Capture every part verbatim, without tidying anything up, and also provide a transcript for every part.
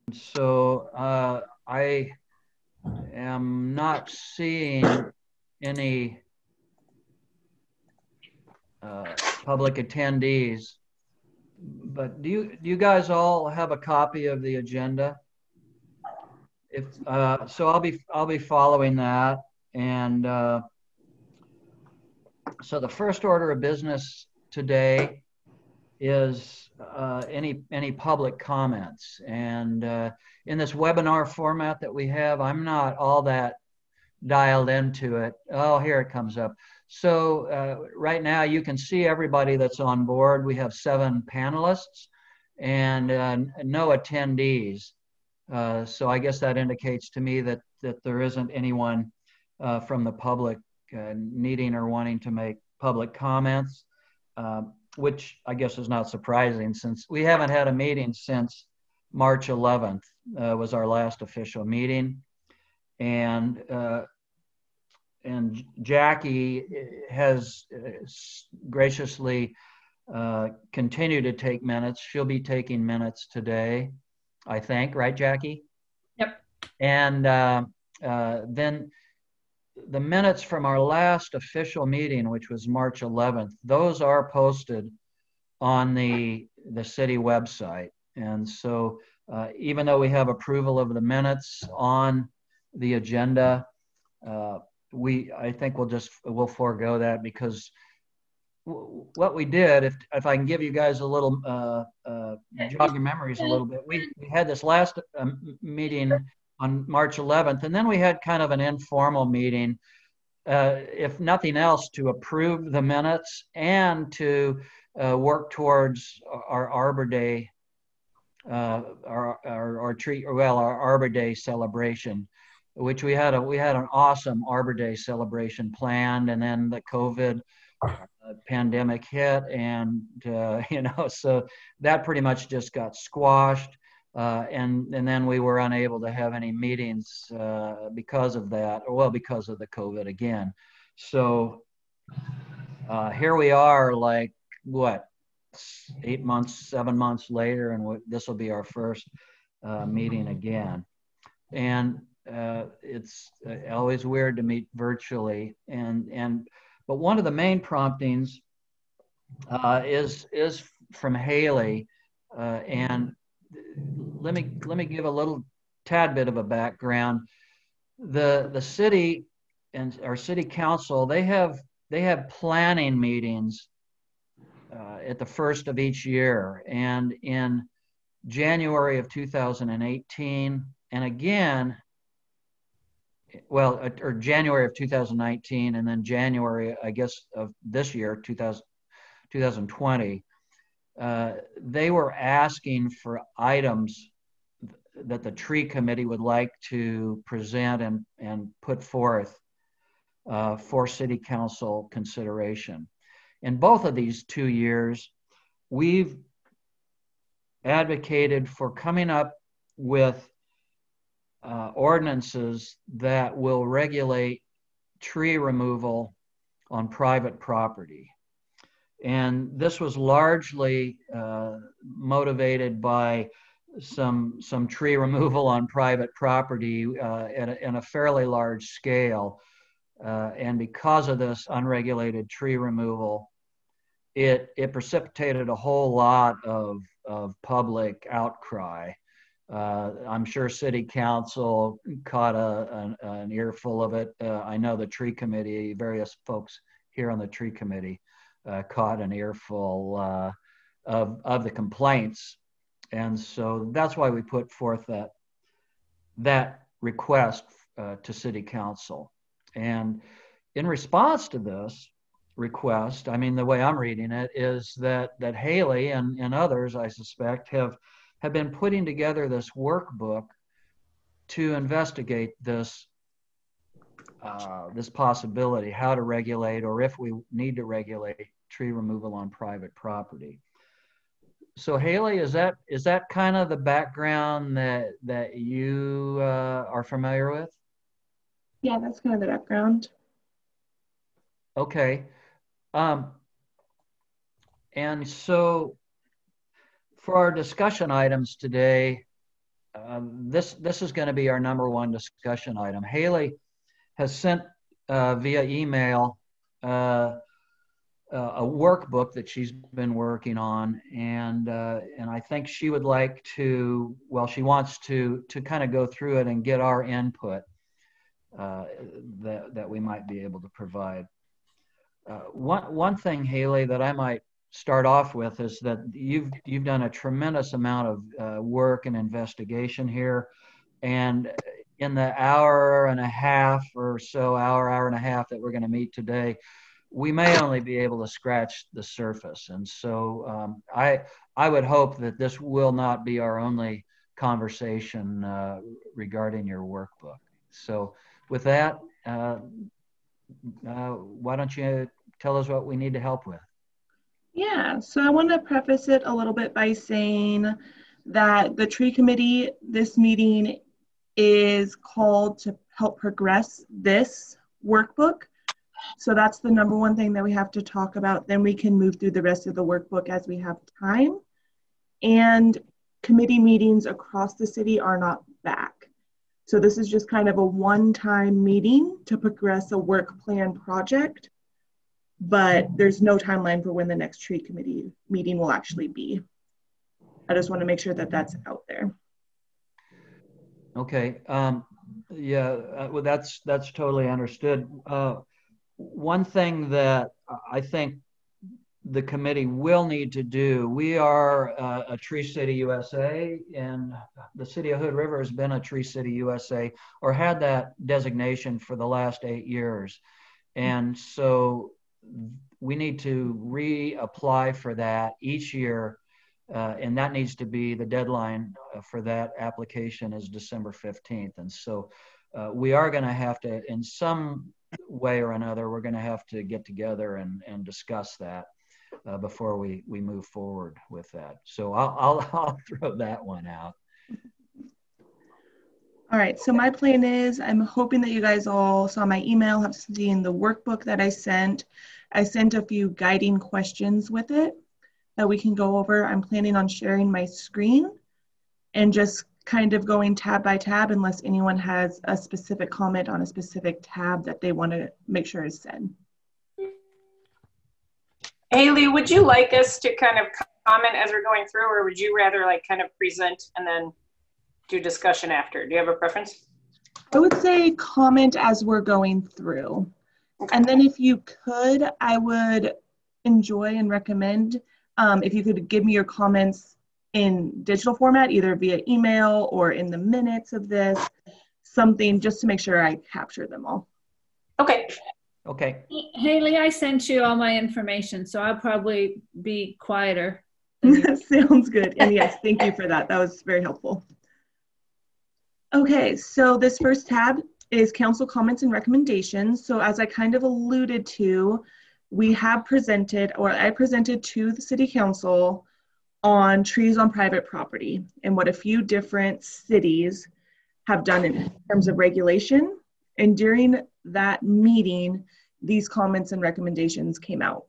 So uh, I am not seeing any uh, public attendees. But do you do you guys all have a copy of the agenda? If uh, so, I'll be I'll be following that. And uh, so the first order of business today is uh, any any public comments. And uh, in this webinar format that we have, I'm not all that dialed into it. Oh, here it comes up. So uh, right now you can see everybody that's on board. We have seven panelists and uh, no attendees. Uh, so I guess that indicates to me that that there isn't anyone uh, from the public uh, needing or wanting to make public comments, uh, which I guess is not surprising since we haven't had a meeting since March eleventh uh, was our last official meeting. And uh, and Jackie has graciously uh, continued to take minutes. She'll be taking minutes today, I think, right, Jackie? Yep. And uh, uh, then the minutes from our last official meeting, which was March eleventh, those are posted on the, the city website. And so uh, even though we have approval of the minutes on the agenda, uh, we, I think we'll just, we'll forego that because what we did, if, if I can give you guys a little, uh, uh, jog your memories a little bit, we, we had this last um, meeting on March eleventh, and then we had kind of an informal meeting, uh, if nothing else, to approve the minutes and to uh, work towards our Arbor Day, uh, our, our, our tree, well, our Arbor Day celebration, which we had a we had an awesome Arbor Day celebration planned, and then the COVID uh, pandemic hit, and uh, you know, so that pretty much just got squashed, uh, and and then we were unable to have any meetings uh, because of that, or well, because of the COVID again. So uh, here we are, like what, eight months, seven months later, and this will be our first uh, meeting again. And uh, it's uh, always weird to meet virtually. And and but one of the main promptings uh, is is from Haley, uh, and let me let me give a little tad bit of a background. The the city and our city council, they have they have planning meetings uh, at the first of each year, and in January of two thousand eighteen, and again, well, or January of two thousand nineteen, and then January, I guess, of this year, two thousand, twenty twenty, uh, they were asking for items that the tree committee would like to present and, and put forth uh, for city council consideration. In both of these two years, we've advocated for coming up with uh, ordinances that will regulate tree removal on private property. And this was largely uh, motivated by some, some tree removal on private property uh, at a, in a fairly large scale. Uh, and because of this unregulated tree removal, it, it precipitated a whole lot of, of public outcry. Uh, I'm sure city council caught a, an, an earful of it. Uh, I know the tree committee, various folks here on the tree committee uh, caught an earful uh, of, of the complaints. And so that's why we put forth that, that request uh, to city council. And in response to this request, I mean, the way I'm reading it is that, that Haley and, and others, I suspect, have have been putting together this workbook to investigate this uh, this possibility, how to regulate, or if we need to regulate tree removal on private property. So Haley, is that is that kind of the background that that you uh, are familiar with? Yeah, that's kind of the background. Okay. Um, and so for our discussion items today, uh, this, this is going to be our number one discussion item. Haley has sent uh, via email uh, a workbook that she's been working on, and uh, and I think she would like to, well, she wants to to kind of go through it and get our input uh, that that we might be able to provide. Uh, one one thing, Haley, that I might start off with is that you've you've done a tremendous amount of uh, work and investigation here, and in the hour and a half or so, hour hour and a half that we're going to meet today, we may only be able to scratch the surface. And so um, I I would hope that this will not be our only conversation uh, regarding your workbook. So with that, uh, uh, why don't you tell us what we need to help with? Yeah, so I want to preface it a little bit by saying that the tree committee, this meeting is called to help progress this workbook. So that's the number one thing that we have to talk about. Then we can move through the rest of the workbook as we have time. And committee meetings across the city are not back. So this is just kind of a one-time meeting to progress a work plan project, but there's no timeline for when the next tree committee meeting will actually be. I just want to make sure that that's out there. Okay. Um, yeah, uh, well, that's that's totally understood. Uh, one thing that I think the committee will need to do, we are uh, a Tree City U S A, and the city of Hood River has been a Tree City U S A, or had that designation for the last eight years. And so we need to reapply for that each year. Uh, and that needs to be, the deadline for that application is December fifteenth. And so uh, we are going to have to, in some way or another, we're going to have to get together and, and discuss that uh, before we, we move forward with that. So I'll, I'll, I'll throw that one out. All right, so my plan is, I'm hoping that you guys all saw my email, have seen the workbook that I sent. I sent a few guiding questions with it that we can go over. I'm planning on sharing my screen and just kind of going tab by tab unless anyone has a specific comment on a specific tab that they want to make sure is said. Haley, would you like us to kind of comment as we're going through, or would you rather like kind of present and then do discussion after? Do you have a preference? I would say comment as we're going through. Okay. And then if you could, I would enjoy and recommend um, if you could give me your comments in digital format, either via email or in the minutes of this, something just to make sure I capture them all. Okay. Okay. Haley, I sent you all my information, so I'll probably be quieter. Sounds good. And yes, thank you for that. That was very helpful. Okay, so this first tab is council comments and recommendations. So as I kind of alluded to, we have presented, or I presented to the city council on trees on private property and what a few different cities have done in terms of regulation. And during that meeting, these comments and recommendations came out.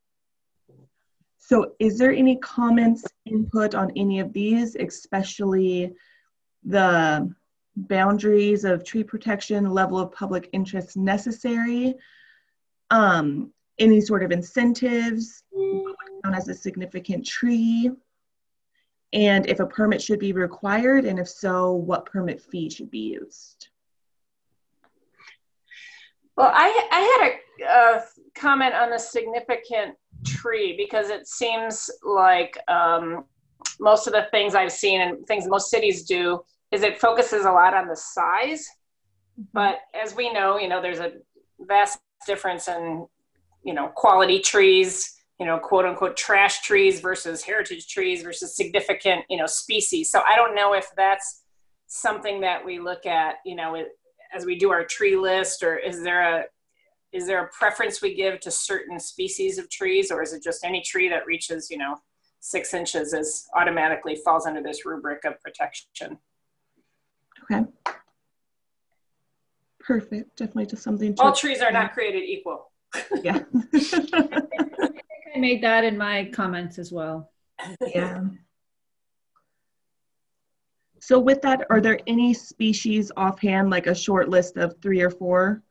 So is there any comments, input on any of these, especially the boundaries of tree protection, level of public interest necessary, um, any sort of incentives, known as a significant tree, and if a permit should be required, and if so, what permit fee should be used? Well, I, I had a, a comment on the significant tree because it seems like um, most of the things I've seen and things most cities do is it focuses a lot on the size. But as we know, you know, there's a vast difference in, you know, quality trees, you know, quote unquote trash trees versus heritage trees versus significant, you know, species. So I don't know if that's something that we look at, you know, it, as we do our tree list, or is there a is there a preference we give to certain species of trees, or is it just any tree that reaches, you know, six inches is automatically falls under this rubric of protection? Okay. Perfect. Definitely just something to all trees are not created equal. Yeah. I think I made that in my comments as well. Yeah. So with that, are there any species offhand, like a short list of three or four?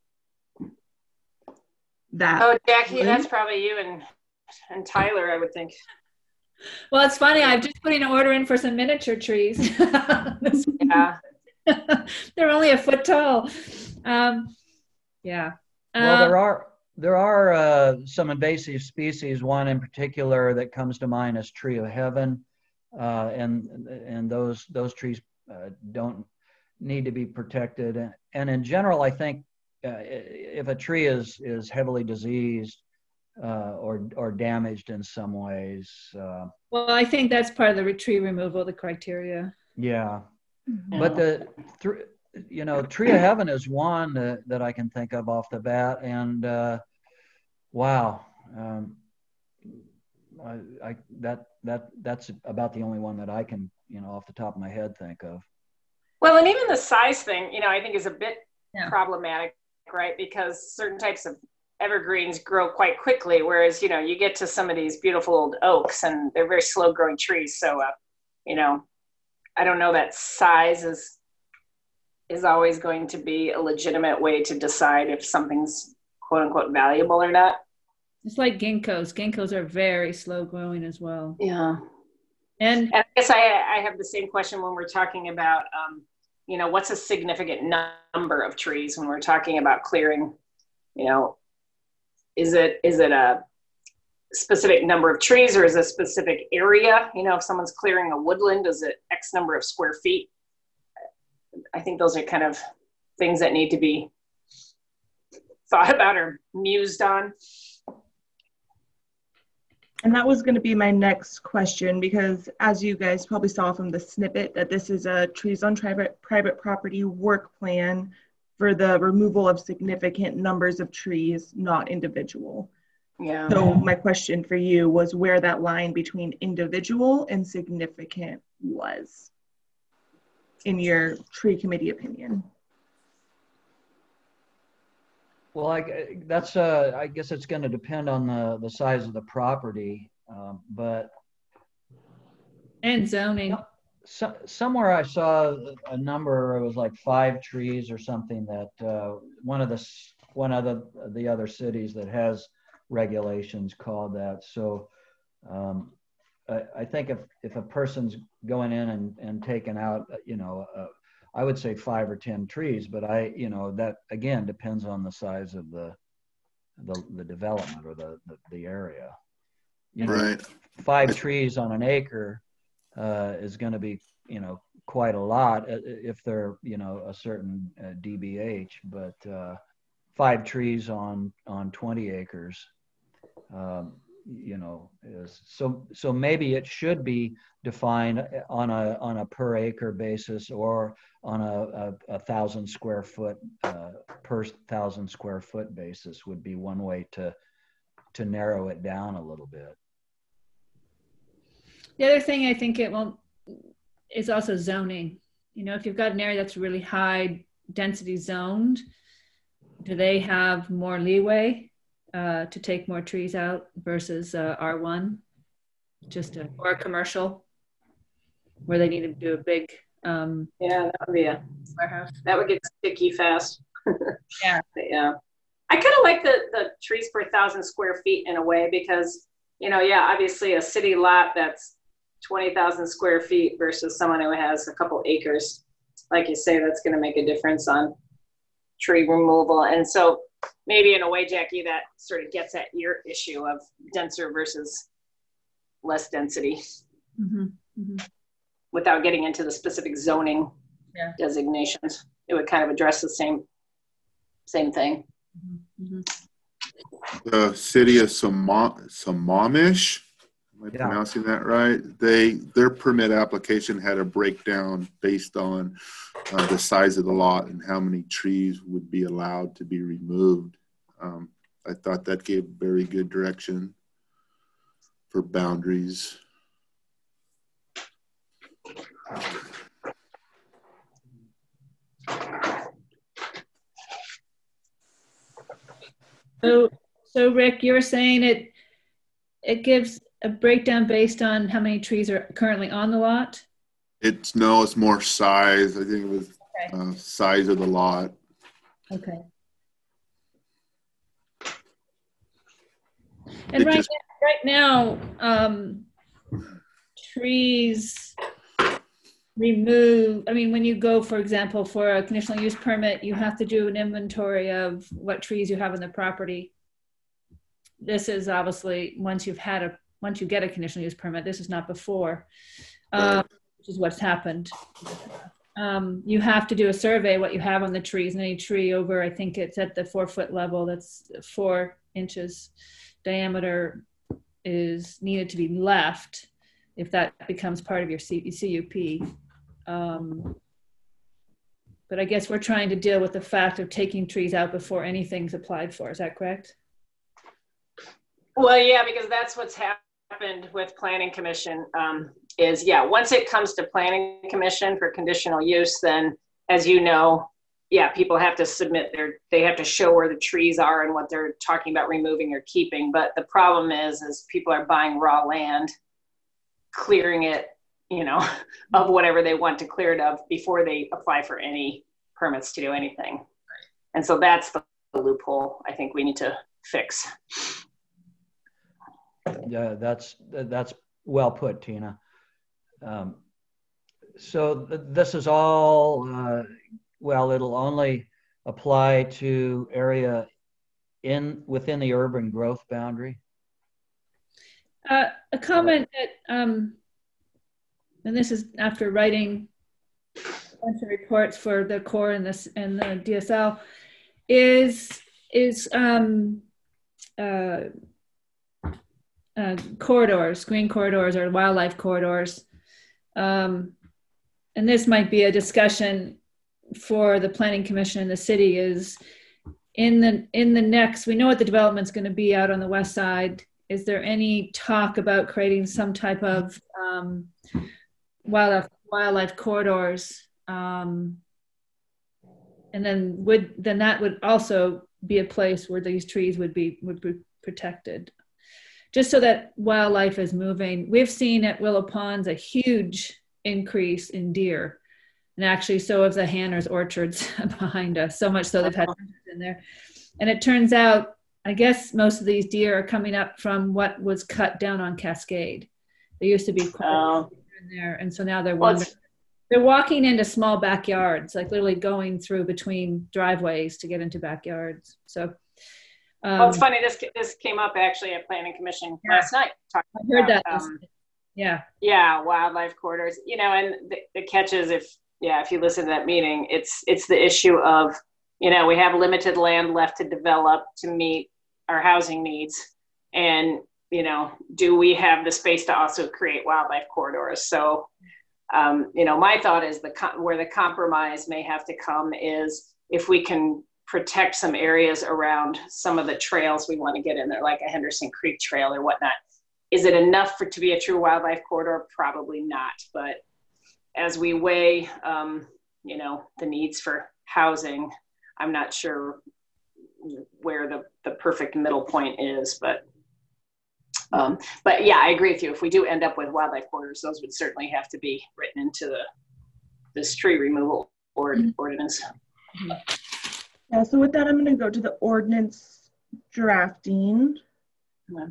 That oh, Jackie, that's probably you and and Tyler, I would think. Well, it's funny. I've just put an order in for some miniature trees. Yeah. They're only a foot tall. Um, yeah. Well, Um, there are there are uh, some invasive species. One in particular that comes to mind is tree of heaven, uh, and and those those trees uh, don't need to be protected. And in general, I think uh, if a tree is is heavily diseased uh, or or damaged in some ways, uh, well, I think that's part of the tree removal, the criteria. yeah. But the th- you know, tree of heaven is one that, that I can think of off the bat, and uh, wow, um, I, I that that that's about the only one that I can, you know, off the top of my head think of. Well, and even the size thing, you know, I think is a bit Yeah. problematic, right? Because certain types of evergreens grow quite quickly, whereas, you know, you get to some of these beautiful old oaks and they're very slow growing trees. So, uh, you know, I don't know that size is is always going to be a legitimate way to decide if something's quote unquote valuable or not. It's like ginkgos. Ginkgos are very slow growing as well. Yeah. And And I guess I, I have the same question when we're talking about, um, you know, what's a significant number of trees when we're talking about clearing, you know, is it is it a specific number of trees or is it a specific area? You know, if someone's clearing a woodland, is it X number of square feet? I think those are kind of things that need to be thought about or mused on. And that was going to be my next question, because as you guys probably saw from the snippet, that this is a trees on private private property work plan for the removal of significant numbers of trees, not individual. Yeah. So my question for you was where that line between individual and significant was, in your tree committee opinion. Well, I, that's uh, I guess it's going to depend on the the size of the property, um, but and zoning. so, somewhere I saw a number. It was like five trees or something. That uh, one of the one of the the other cities that has regulations called that. So um, I, I think if if a person's going in and and taking out, you know. Uh, I would say five or ten trees, but I, you know, that again depends on the size of the the, the development or the, the the area. You know, right. Five trees on an acre uh, is going to be, you know, quite a lot if they're, you know, a certain uh, D B H. But uh, five trees on on twenty acres, um, you know, is so so maybe it should be defined on a on a per acre basis or on a, a, a thousand square foot uh, per thousand square foot basis would be one way to to narrow it down a little bit. The other thing I think it will is also zoning. You know, if you've got an area that's really high density zoned, do they have more leeway uh, to take more trees out versus uh, R one, just a, or a commercial where they need to do a big um, yeah, that would be a warehouse. That would get sticky fast. Yeah. But yeah. I kind of like the, the trees per thousand square feet in a way because, you know, yeah, obviously a city lot that's twenty thousand square feet versus someone who has a couple acres, like you say, that's going to make a difference on tree removal. And so maybe in a way, Jackie, that sort of gets at your issue of denser versus less density. Mm-hmm. Mm-hmm. Without getting into the specific zoning yeah. designations, it would kind of address the same same thing. Mm-hmm. The city of Samam- Sammamish, am I Yeah. pronouncing that right? They their permit application had a breakdown based on uh, the size of the lot and how many trees would be allowed to be removed. Um, I thought that gave very good direction for boundaries. So, so Rick, you're saying it it gives a breakdown based on how many trees are currently on the lot? It's no, it's more size. I think it was Okay. uh, size of the lot. Okay. And It right just- now, right now, um, trees remove, I mean, when you go, for example, for a conditional use permit, you have to do an inventory of what trees you have on the property. This is obviously once you've had a, once you get a conditional use permit, this is not before, um, which is what's happened. Um, you have to do a survey, what you have on the trees, and any tree over, I think it's at the four foot level, that's four inches diameter is needed to be left if that becomes part of your C U P. Um, but I guess we're trying to deal with the fact of taking trees out before anything's applied for. Is that correct? Well, yeah, because that's what's happened with Planning Commission um, is, yeah, once it comes to Planning Commission for conditional use, then as you know, yeah, people have to submit their, they have to show where the trees are and what they're talking about removing or keeping. But the problem is, is people are buying raw land, clearing it, you know, of whatever they want to clear it of before they apply for any permits to do anything. And so that's the loophole I think we need to fix. Yeah, that's that's well put, Tina. Um, so th this is all, uh, well, it'll only apply to area in within the urban growth boundary. Uh, a comment that, um, and this is after writing a bunch of reports for the Corps and this and the D S L, is is um, uh, uh, corridors, green corridors or wildlife corridors. Um, and this might be a discussion for the Planning Commission in the city, is in the in the next, we know what the development's going to be out on the west side. Is there any talk about creating some type of um, wildlife wildlife corridors? Um, and then would then that would also be a place where these trees would be would be protected, just so that wildlife is moving. We've seen at Willow Ponds a huge increase in deer, and actually so have the Hanners orchards behind us. So much so they've had in there, and it turns out, I guess most of these deer are coming up from what was cut down on Cascade. There used to be quite Oh. in there, and so now they're Well, wandering. They're walking into small backyards, like literally going through between driveways to get into backyards. So, um, well, it's funny. This this came up actually at Planning Commission Yeah. last night. I heard about, that. Um, yeah, yeah, wildlife corridors. You know, and the, the catch is, if yeah, if you listen to that meeting, it's it's the issue of, you know, we have limited land left to develop to meet our housing needs, and you know, do we have the space to also create wildlife corridors? So, um, you know, my thought is the where the compromise may have to come is if we can protect some areas around some of the trails we want to get in there, like a Henderson Creek Trail or whatnot. Is it enough for to be a true wildlife corridor? Probably not. But as we weigh, um, you know, the needs for housing, I'm not sure where the, the perfect middle point is, but um, but yeah, I agree with you. If we do end up with wildlife corridors, those would certainly have to be written into the this tree removal or, mm-hmm. ordinance. Yeah, so with that, I'm going to go to the ordinance drafting. Yeah.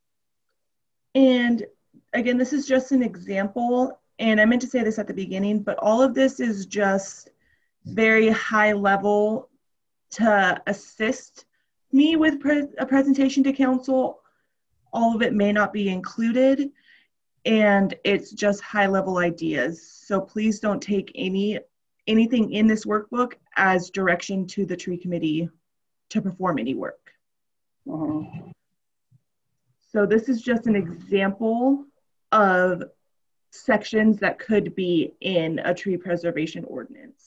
And again, this is just an example, and I meant to say this at the beginning, but all of this is just very high level to assist me with pre a presentation to council. All of it may not be included, and it's just high level ideas. So please don't take any anything in this workbook as direction to the tree committee to perform any work. Mm-hmm. So this is just an example of sections that could be in a tree preservation ordinance.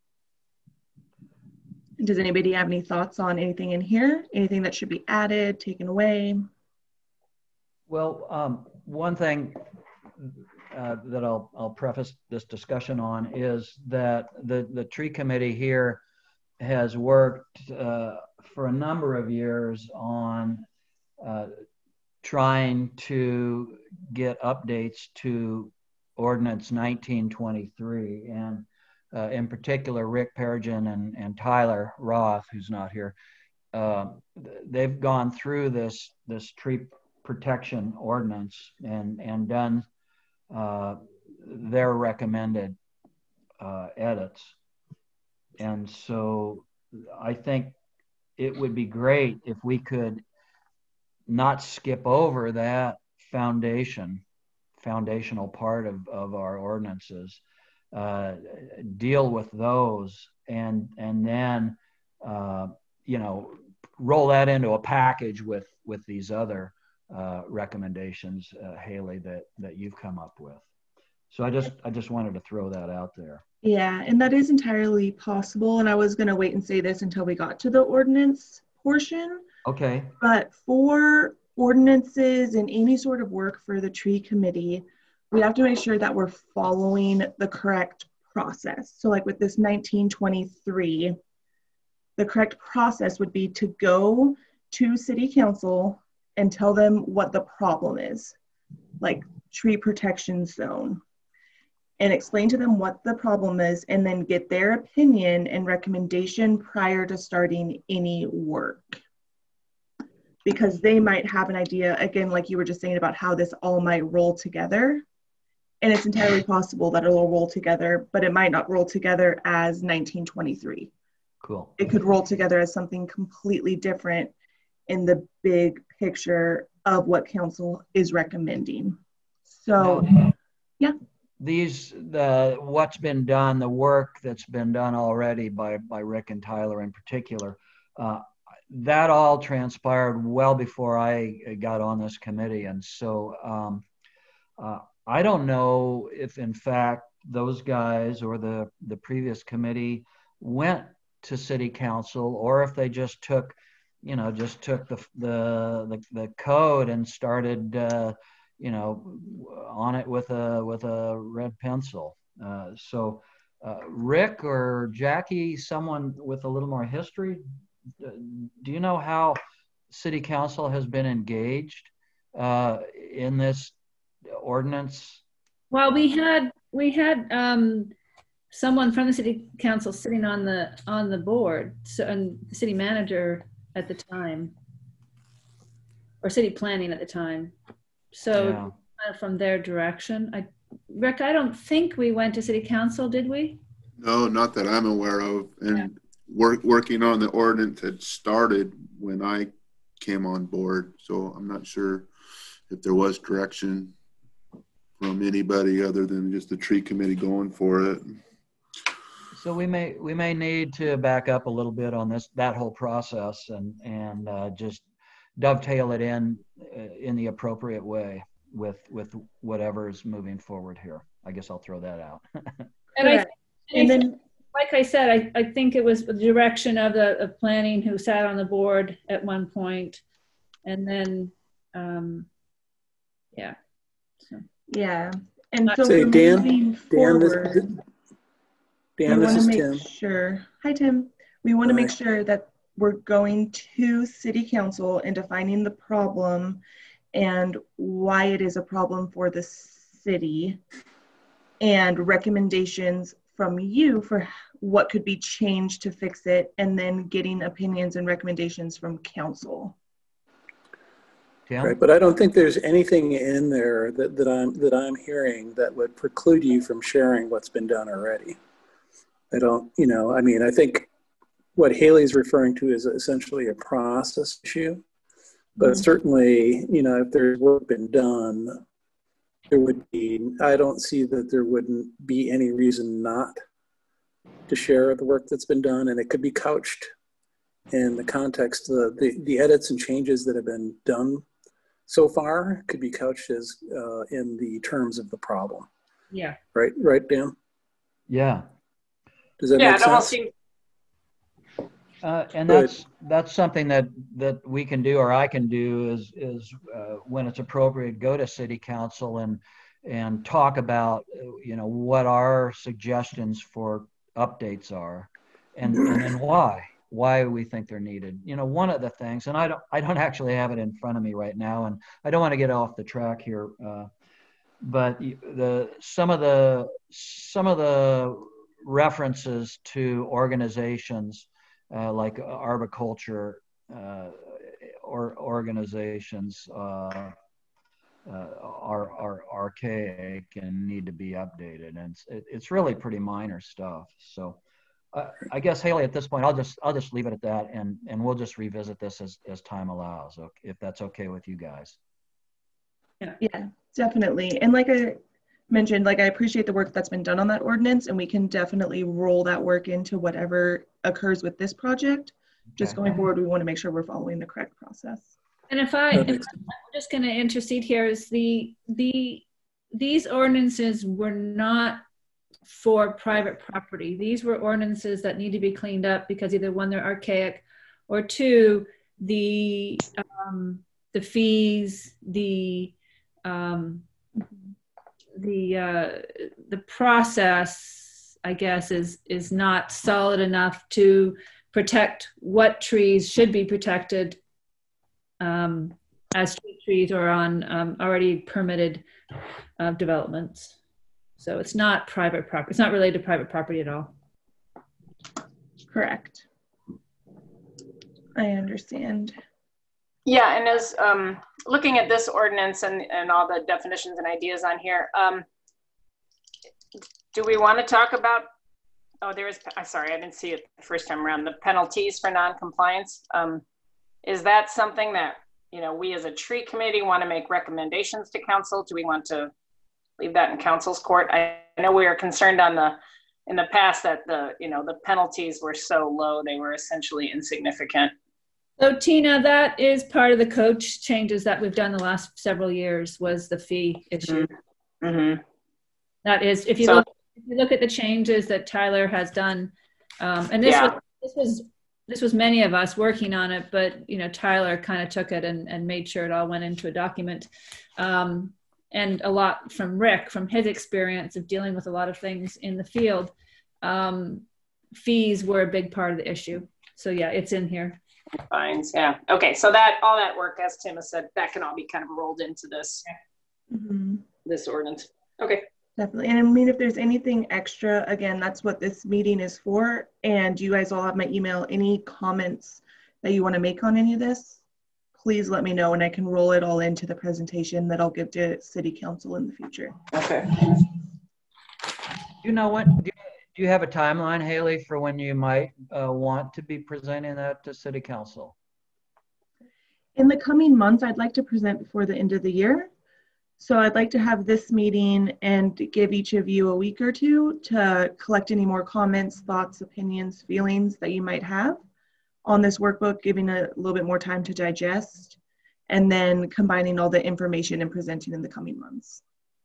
Does anybody have any thoughts on anything in here? Anything that should be added, taken away? Well, um, one thing uh, that I'll, I'll preface this discussion on is that the, the tree committee here has worked uh, for a number of years on uh, trying to get updates to ordinance nineteen twenty-three, and uh, in particular, Rick Perigin and, and Tyler Roth, who's not here, uh, they've gone through this this tree protection ordinance and and done uh, their recommended uh, edits. And so I think it would be great if we could not skip over that foundation, foundational part of, of our ordinances, uh, deal with those, and and then uh, you know, roll that into a package with with these other uh, recommendations, uh, Haley, that that you've come up with. So I just I just wanted to throw that out there. Yeah, and that is entirely possible. And I was going to wait and say this until we got to the ordinance portion. Okay. But for ordinances and any sort of work for the tree committee, we have to make sure that we're following the correct process. So like with this nineteen twenty-three, the correct process would be to go to city council and tell them what the problem is, like tree protection zone, and explain to them what the problem is, and then get their opinion and recommendation prior to starting any work. Because they might have an idea, again, like you were just saying about how this all might roll together. And it's entirely possible that it'll roll together, but it might not roll together as nineteen twenty-three. Cool. It could roll together as something completely different in the big picture of what council is recommending. So, yeah. These, the what's been done, the work that's been done already by, by Rick and Tyler in particular, uh, that all transpired well before I got on this committee. And so um, uh, I don't know if in fact those guys or the, the previous committee went to city council, or if they just took, you know, just took the, the, the, the code and started, uh, you know, on it with a, with a red pencil. Uh, so uh, Rick or Jackie, someone with a little more history, do you know how city council has been engaged uh, in this ordinance? Well, we had we had um, someone from the city council sitting on the on the board, so and the city manager at the time, or city planning at the time. So Yeah. uh, from their direction, I Rick, I don't think we went to city council, did we? No, not that I'm aware of. And Yeah. work working on the ordinance had started when I came on board, so I'm not sure if there was direction from anybody other than just the tree committee going for it. So we may we may need to back up a little bit on this that whole process and and uh, just dovetail it in uh, in the appropriate way with with whatever is moving forward here. I guess I'll throw that out. And I, And then, like I said, I, I think it was the direction of the of planning who sat on the board at one point, and then, um, yeah. So. yeah. And so Say, for Dan, moving Dan, forward, this, Dan, we this want is to make Tim. sure, hi Tim, we want to Hi. make sure that we're going to city council and defining the problem and why it is a problem for the city, and recommendations from you for what could be changed to fix it, and then getting opinions and recommendations from council. Tim? Right, but I don't think there's anything in there that, that I'm that I'm hearing that would preclude you from sharing what's been done already. I don't, you know, I mean, I think what Haley's referring to is essentially a process issue, but Mm-hmm. certainly, you know, if there's work been done, there would be, I don't see that there wouldn't be any reason not to share the work that's been done, and it could be couched in the context of the, the edits and changes that have been done so far could be couched as uh, in the terms of the problem. Yeah. Right, right, Dan? Yeah. Does that Yeah, make it almost sense? seems Uh, and Good. that's that's something that that we can do, or I can do, is is uh, when it's appropriate, go to city council and and talk about uh, you know what our suggestions for updates are, and and then why why we think they're needed. You know, one of the things, and I don't I don't actually have it in front of me right now, and I don't want to get off the track here. Uh, but the some of the some of the references to organizations uh, like arboriculture uh, or organizations uh, uh, are are archaic and need to be updated, and it's, it's really pretty minor stuff. So. Uh, I guess, Haley, at this point, I'll just I'll just leave it at that, and and we'll just revisit this as as time allows, if that's okay with you guys. Yeah, yeah, definitely. And like I mentioned, like I appreciate the work that's been done on that ordinance, and we can definitely roll that work into whatever occurs with this project. Okay. Just going forward, we want to make sure we're following the correct process. And if I, if I'm just going to intercede here, is the the these ordinances were not for private property. These were ordinances that need to be cleaned up because either one, they're archaic, or two, the um, the fees, the um, the uh, the process, I guess, is is not solid enough to protect what trees should be protected um, as street trees or on um, already permitted uh, developments. So it's not private property. It's not related to private property at all. Correct. I understand. Yeah, and as um, looking at this ordinance and, and all the definitions and ideas on here, um, do we want to talk about, oh, there is, I'm sorry, I didn't see it the first time around, the penalties for non-compliance. Um, is that something that, you know, we as a tree committee want to make recommendations to council? Do we want to leave that in council's court? I know we were concerned on the, in the past that the, you know, the penalties were so low, they were essentially insignificant. So Tina, that is part of the coach changes that we've done the last several years was the fee issue. Mm-hmm. That is, if you, so, look, if you look at the changes that Tyler has done, um, and this, yeah. was, this was this was many of us working on it, but, you know, Tyler kind of took it and, and made sure it all went into a document. Um, and a lot from Rick, from his experience of dealing with a lot of things in the field, um, fees were a big part of the issue. So yeah, it's in here. Fines, yeah. Okay, so that all that work, as Tim has said, that can all be kind of rolled into this mm-hmm. this ordinance. Okay. Definitely. And I mean, if there's anything extra, again, that's what this meeting is for. And you guys all have my email. Any comments that you want to make on any of this, please let me know, and I can roll it all into the presentation that I'll give to City Council in the future. Okay. You know what? Do you, do you have a timeline, Haley, for when you might uh, want to be presenting that to City Council? In the coming months, I'd like to present before the end of the year. So I'd like to have this meeting and give each of you a week or two to collect any more comments, thoughts, opinions, feelings that you might have on this workbook, giving a little bit more time to digest, and then combining all the information and presenting in the coming months.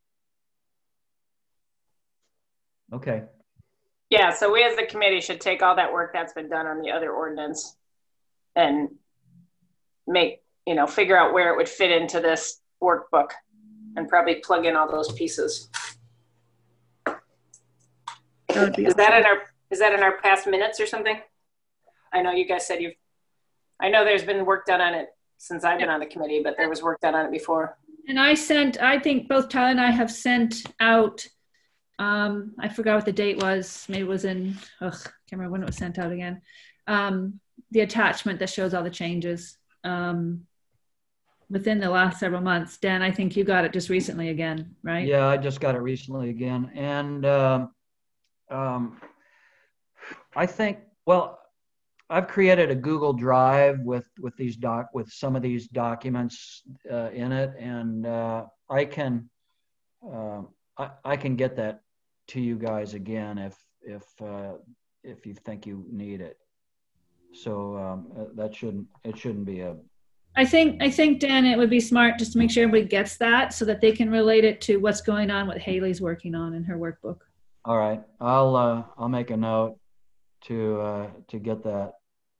Okay. Yeah, so we as the committee should take all that work that's been done on the other ordinance and make, you know, figure out where it would fit into this workbook and probably plug in all those pieces. That would be is that in our is that in our past minutes or something? I know you guys said you've, I know there's been work done on it since I've been on the committee, but there was work done on it before. And I sent, I think both Tyler and I have sent out, um, I forgot what the date was. Maybe it was in, ugh, can't remember when it was sent out again. Um, the attachment that shows all the changes um, within the last several months. Dan, I think you got it just recently again, right? Yeah, I just got it recently again. And um, um, I think, well, I've created a Google Drive with with these doc with some of these documents uh, in it, and uh, I can uh, I, I can get that to you guys again if if uh, if you think you need it. So um, that shouldn't it shouldn't be a. I think I think Dan, it would be smart just to make sure everybody gets that so that they can relate it to what's going on, what Haley's working on in her workbook. All right, I'll uh, I'll make a note to uh, to get that.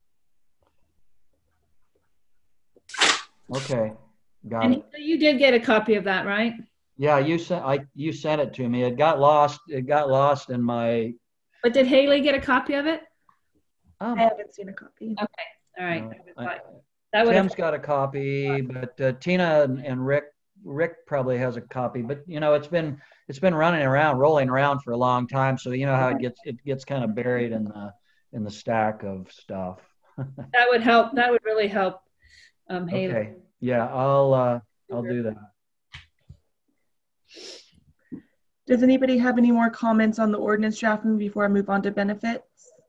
Okay, got and it. You did get a copy of that, right? Yeah, you sent I you sent it to me. It got lost. It got lost in my. But did Haley get a copy of it? Um, I haven't seen a copy. Okay, all right. No, I, that would Tim's got a copy, but uh, Tina and, and Rick Rick probably has a copy, but you know, it's been it's been running around, rolling around for a long time. So you know how it gets it gets kind of buried in the in the stack of stuff. That would help. That would really help. Um, Haley. Okay. Yeah, I'll uh, I'll do that. Does anybody have any more comments on the ordinance drafting before I move on to benefits?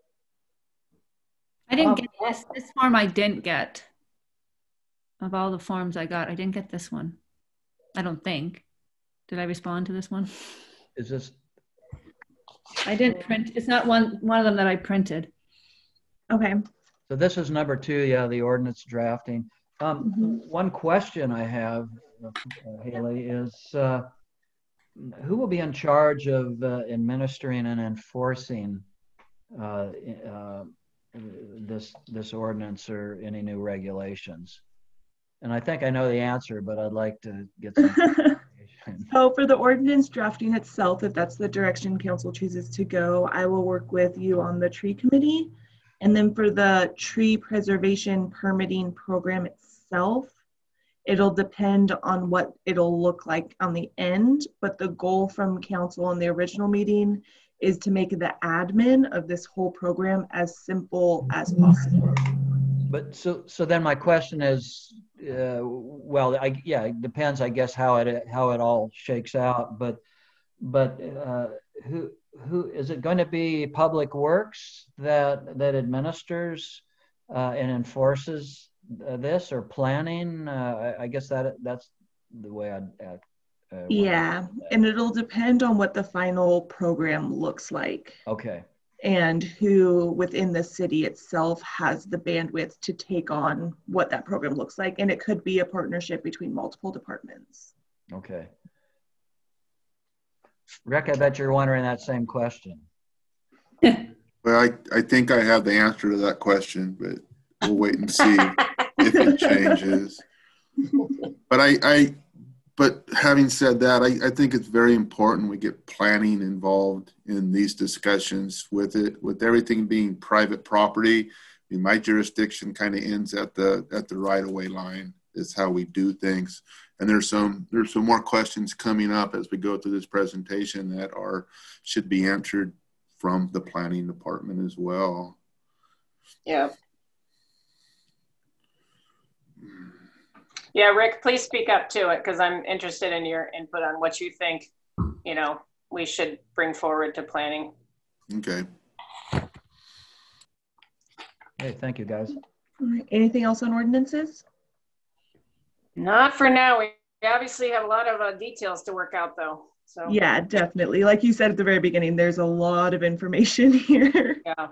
I didn't Um, get this. This form I didn't get. Of all the forms I got, I didn't get this one. I don't think. Did I respond to this one? Is this? I didn't print. It's not one one of them that I printed. Okay. So this is number two. Yeah, the ordinance drafting. Um, Mhm. One question I have, uh, Haley, is uh, who will be in charge of uh, administering and enforcing uh, uh, this this ordinance or any new regulations? And I think I know the answer, but I'd like to get some information. So for the ordinance drafting itself, if that's the direction council chooses to go, I will work with you on the tree committee. And then for the tree preservation permitting program itself, it'll depend on what it'll look like on the end. But the goal from council in the original meeting is to make the admin of this whole program as simple as possible. But so so then my question is, uh, well, I, yeah, it depends, I guess, how it how it all shakes out. But but uh, who who is it going to be? Public Works that that administers uh, and enforces uh, this, or planning? Uh, I, I guess that that's the way I'd. I'd uh, Yeah, and it'll depend on what the final program looks like. Okay. And who within the city itself has the bandwidth to take on what that program looks like. And it could be a partnership between multiple departments. Okay. Rick, I bet you're wondering that same question. Well, I, I think I have the answer to that question, but we'll wait and see if it changes. But I, I, but having said that, I, I think it's very important we get planning involved in these discussions with it, with everything being private property. I mean, my jurisdiction kind of ends at the at the right-of-way line. Is how we do things. And there's some there's some more questions coming up as we go through this presentation that are should be answered from the planning department as well. Yeah. Yeah, Rick, please speak up to it, because I'm interested in your input on what you think, you know, we should bring forward to planning. Okay. Hey, thank you, guys. All right. Anything else on ordinances? Not for now. We obviously have a lot of uh, details to work out, though. So Yeah, definitely. Like you said at the very beginning, there's a lot of information here. yeah.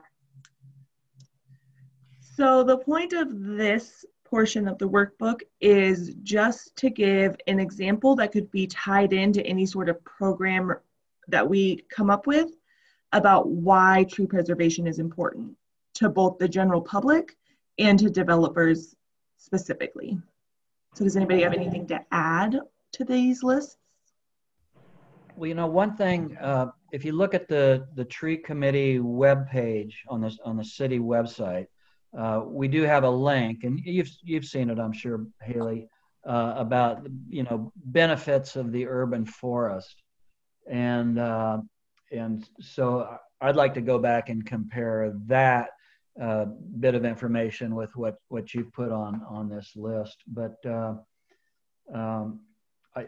So the point of this portion of the workbook is just to give an example that could be tied into any sort of program that we come up with about why tree preservation is important to both the general public and to developers specifically. So does anybody have anything to add to these lists? Well, you know, one thing, uh, if you look at the, the tree committee webpage on this on the city website, uh, we do have a link, and you've you've seen it, I'm sure, Haley, uh, about you know benefits of the urban forest, and uh, and so I'd like to go back and compare that uh, bit of information with what what you put on on this list, but. Uh, um, I.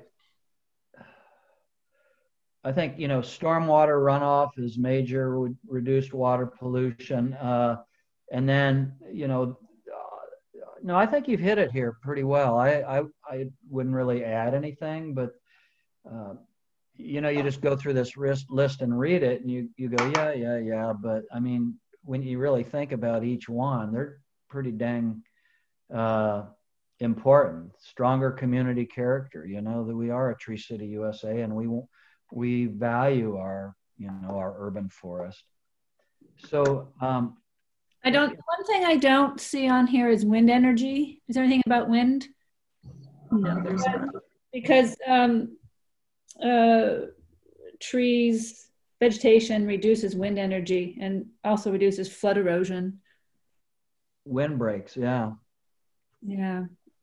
I think, you know, stormwater runoff is major, re reduced water pollution. Uh, and then, you know, uh, no, I think you've hit it here pretty well. I, I, I wouldn't really add anything, but, uh, you know, you just go through this list, list and read it and you, you go, yeah, yeah, yeah. But I mean, when you really think about each one, they're pretty dang uh, important. Stronger community character, you know, that we are a Tree City U S A and we won't, we value our, you know, our urban forest. So um, I don't, one thing I don't see on here is wind energy. Is there anything about wind? No, there's not. Because um, uh, trees, vegetation reduces wind energy and also reduces flood erosion. Windbreaks, yeah. Yeah.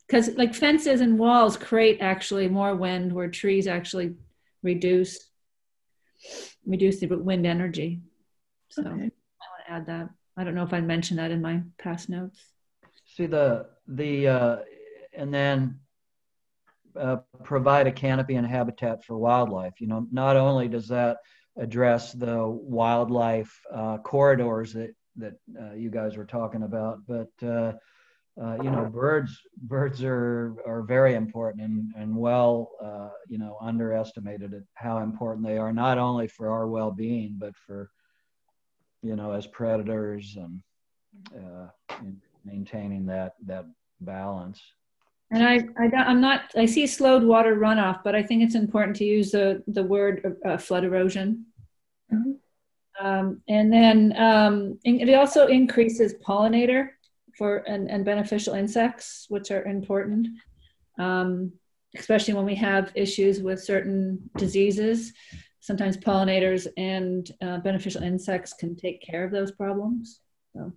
because like fences and walls create actually more wind, where trees actually reduce reduce the wind energy. So Okay. I want to add that. I don't know if I mentioned that in my past notes. See the the uh, and then uh, provide a canopy and habitat for wildlife. You know, not only does that address the wildlife uh, corridors that that uh, you guys were talking about, but uh, uh, you know, birds birds are are very important and and well, uh, you know, underestimated at how important they are, not only for our well-being, but for, you know, as predators and uh, in maintaining that that balance. And I, I I'm not, I see slowed water runoff, but I think it's important to use the, the word uh, flood erosion. Mm-hmm. Um, and then um, it also increases pollinator for and, and beneficial insects, which are important, um, especially when we have issues with certain diseases. Sometimes pollinators and uh, beneficial insects can take care of those problems. So.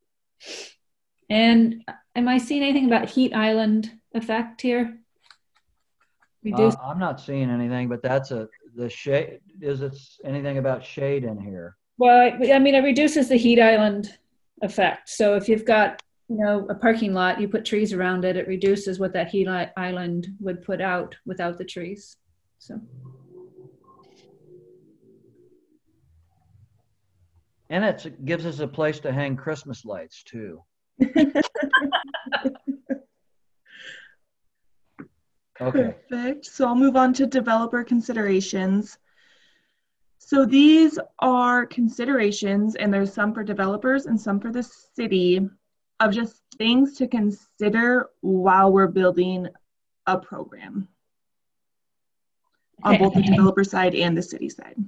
And am I seeing anything about heat island effect here? Uh, I'm not seeing anything, but that's a the shade. Is it anything about shade in here? Well, I mean, it reduces the heat island effect. So if you've got, you know, a parking lot, you put trees around it, it reduces what that heat island would put out without the trees. So. And it gives us a place to hang Christmas lights too. Okay. Perfect. So I'll move on to developer considerations. So these are considerations, and there's some for developers and some for the city, of just things to consider while we're building a program on both the developer side and the city side.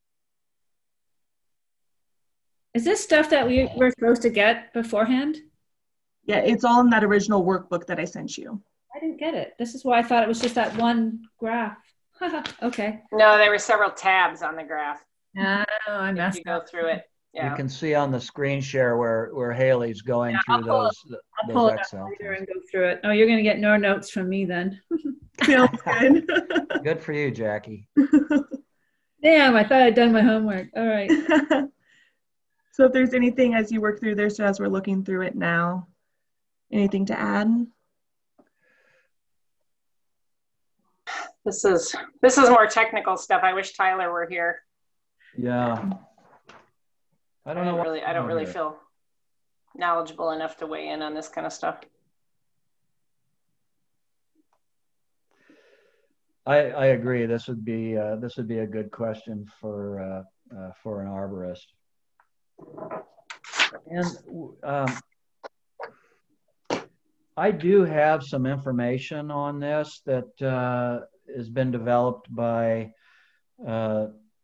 Is this stuff that we were supposed to get beforehand? Yeah, it's all in that original workbook that I sent you. I didn't get it. This is why I thought it was just that one graph. Okay. No, there were several tabs on the graph. No, I messed you go up. through it. Yeah. You can see on the screen share where where Haley's going Yeah, through I'll pull those it, I'll those pull it Excel up later things. and go through it. Oh, you're going to get more notes from me then. Feels good. Good for you, Jackie. Damn, I thought I'd done my homework. All right. So if there's anything as you work through this, so as we're looking through it now, anything to add? This is this is more technical stuff. I wish Tyler were here. Yeah. I don't I know. don't really I don't really here. feel knowledgeable enough to weigh in on this kind of stuff. I, I agree. This would be uh, this would be a good question for uh, uh, for an arborist. And um, I do have some information on this that uh, has been developed by uh,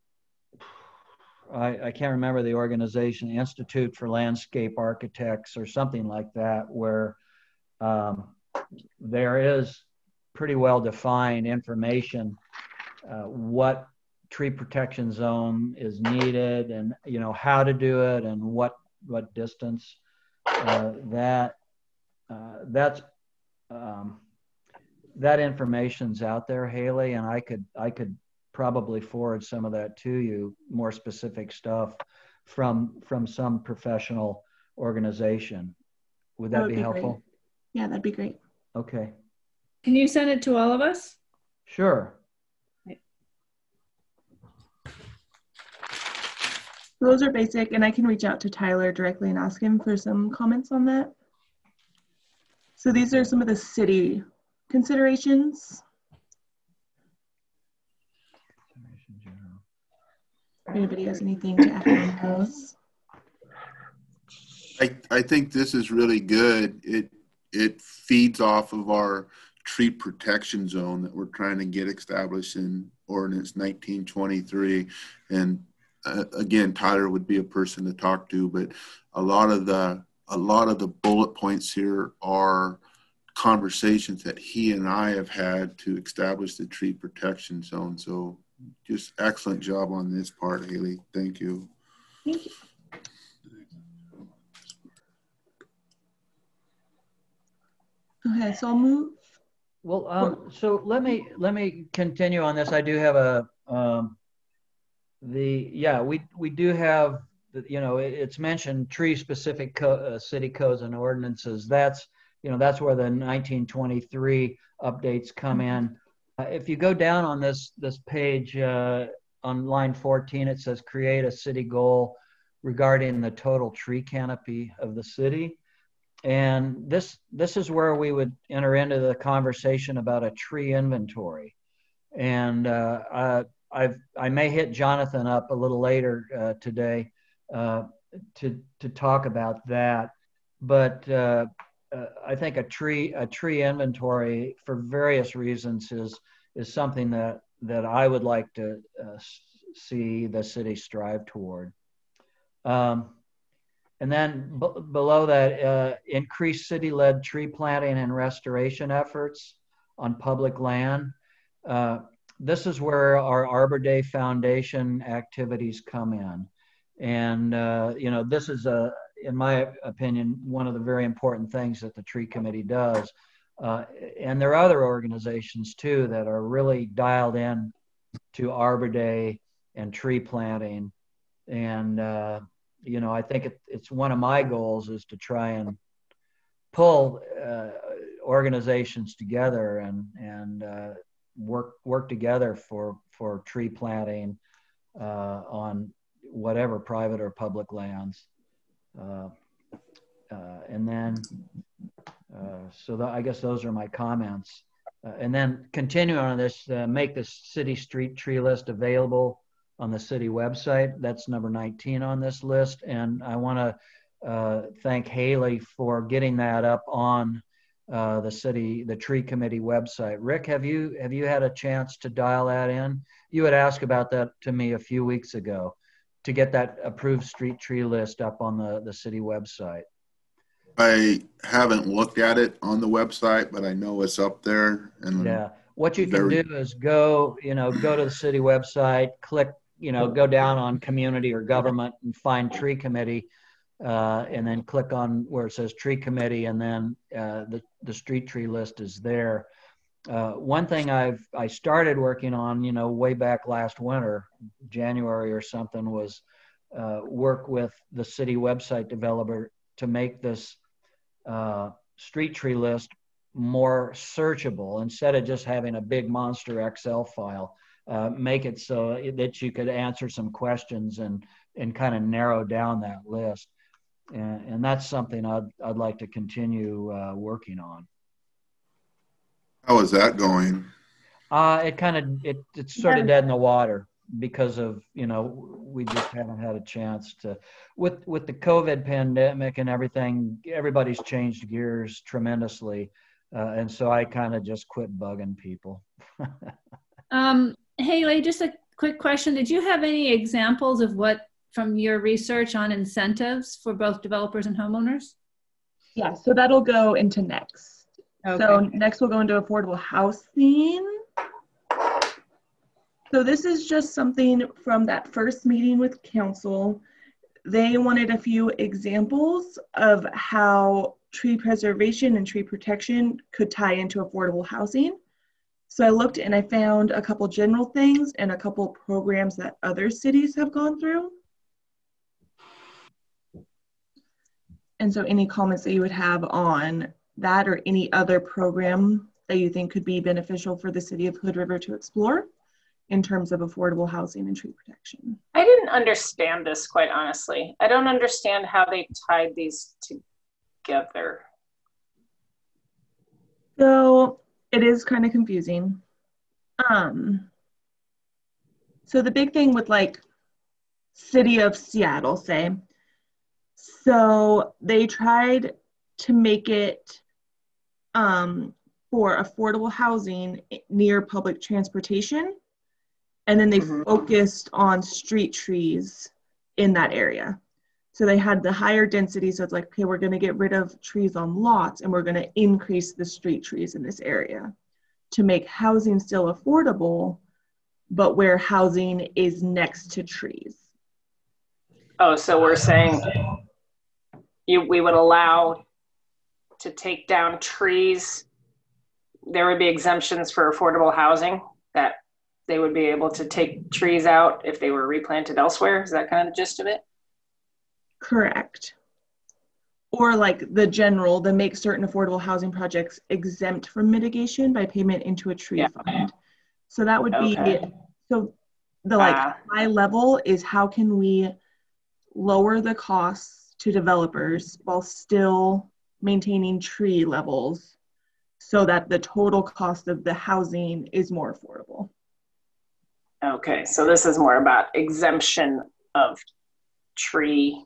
I, I can't remember the organization, Institute for Landscape Architects or something like that, where um, there is pretty well defined information uh, what tree protection zone is needed, and you know how to do it, and what what distance. Uh, that uh, that's um, that information's out there, Haley, and I could I could probably forward some of that to you, more specific stuff from from some professional organization. Would that, That would be, be helpful? great. Yeah, that'd be great. Okay. Can you send it to all of us? Sure. Those are basic, and I can reach out to Tyler directly and ask him for some comments on that. So these are some of the city considerations. If anybody has anything to add on those. I, I think this is really good. It it feeds off of our tree protection zone that we're trying to get established in ordinance nineteen twenty-three. And uh, again, Tyler would be a person to talk to, but a lot of the a lot of the bullet points here are conversations that he and I have had to establish the tree protection zone. So just excellent job on this part, Haley. Thank you. Thank you. Okay, so I'll move. Well, um, so let me let me continue on this. I do have a um, the yeah we we do have you know it, it's mentioned tree specific co uh, city codes and ordinances. That's you know that's where the nineteen twenty-three updates come in. Uh, if you go down on this this page uh, on line fourteen, it says create a city goal regarding the total tree canopy of the city. And this this is where we would enter into the conversation about a tree inventory. And uh, I, I've, I may hit Jonathan up a little later uh, today uh, to to talk about that. But uh, uh, I think a tree a tree inventory for various reasons is is something that that I would like to uh, see the city strive toward. Um, And then b below that, uh, increase city-led tree planting and restoration efforts on public land. Uh, this is where our Arbor Day Foundation activities come in. And, uh, you know, this is, a, in my opinion, one of the very important things that the Tree Committee does. Uh, and there are other organizations, too, that are really dialed in to Arbor Day and tree planting. And, uh, you know, I think it, it's one of my goals is to try and pull uh, organizations together and and uh, work work together for for tree planting uh, on whatever private or public lands. Uh, uh, and then, uh, so the, I guess those are my comments. Uh, and then continue on this, uh, make the city street tree list available on the city website. That's number nineteen on this list. And I want to uh, thank Haley for getting that up on uh, the city, the tree committee website. Rick, have you have you had a chance to dial that in? You had asked about that to me a few weeks ago to get that approved street tree list up on the, the city website. I haven't looked at it on the website, but I know it's up there. And yeah, what you very... can do is go, you know, go to the city website, click, you know, go down on community or government and find tree committee, uh, and then click on where it says tree committee, and then uh, the, the street tree list is there. Uh, one thing I've, I started working on, you know, way back last winter, January or something, was uh, work with the city website developer to make this uh, street tree list more searchable instead of just having a big monster Excel file. Uh, make it so that you could answer some questions and and kind of narrow down that list, and, and that's something I'd I'd like to continue uh, working on. How is that going? Uh, it kind of it it's sort of dead in the water because of you know we just haven't had a chance to with with the COVID pandemic and everything. Everybody's changed gears tremendously, uh, and so I kind of just quit bugging people. um. Haley, just a quick question. Did you have any examples of what, from your research on incentives for both developers and homeowners? Yeah, so that'll go into next. Okay. So next we'll go into affordable housing. So this is just something from that first meeting with council. They wanted a few examples of how tree preservation and tree protection could tie into affordable housing. So I looked and I found a couple general things and a couple programs that other cities have gone through. And so any comments that you would have on that or any other program that you think could be beneficial for the city of Hood River to explore in terms of affordable housing and tree protection? I didn't understand this, quite honestly. I don't understand how they tied these together. So it is kind of confusing. Um, so the big thing with like City of Seattle, say, so they tried to make it um, for affordable housing near public transportation. And then they mm-hmm. focused on street trees in that area. So they had the higher density. So it's like, okay, we're going to get rid of trees on lots and we're going to increase the street trees in this area to make housing still affordable, but where housing is next to trees. Oh, so we're saying you, we would allow to take down trees there would be exemptions for affordable housing, that they would be able to take trees out if they were replanted elsewhere. Is that kind of the gist of it? Correct. Or like the general, the make certain affordable housing projects exempt from mitigation by payment into a tree Yeah. fund. So that would be, Okay. so the like Ah. high level is how can we lower the costs to developers while still maintaining tree levels so that the total cost of the housing is more affordable. Okay, so this is more about exemption of tree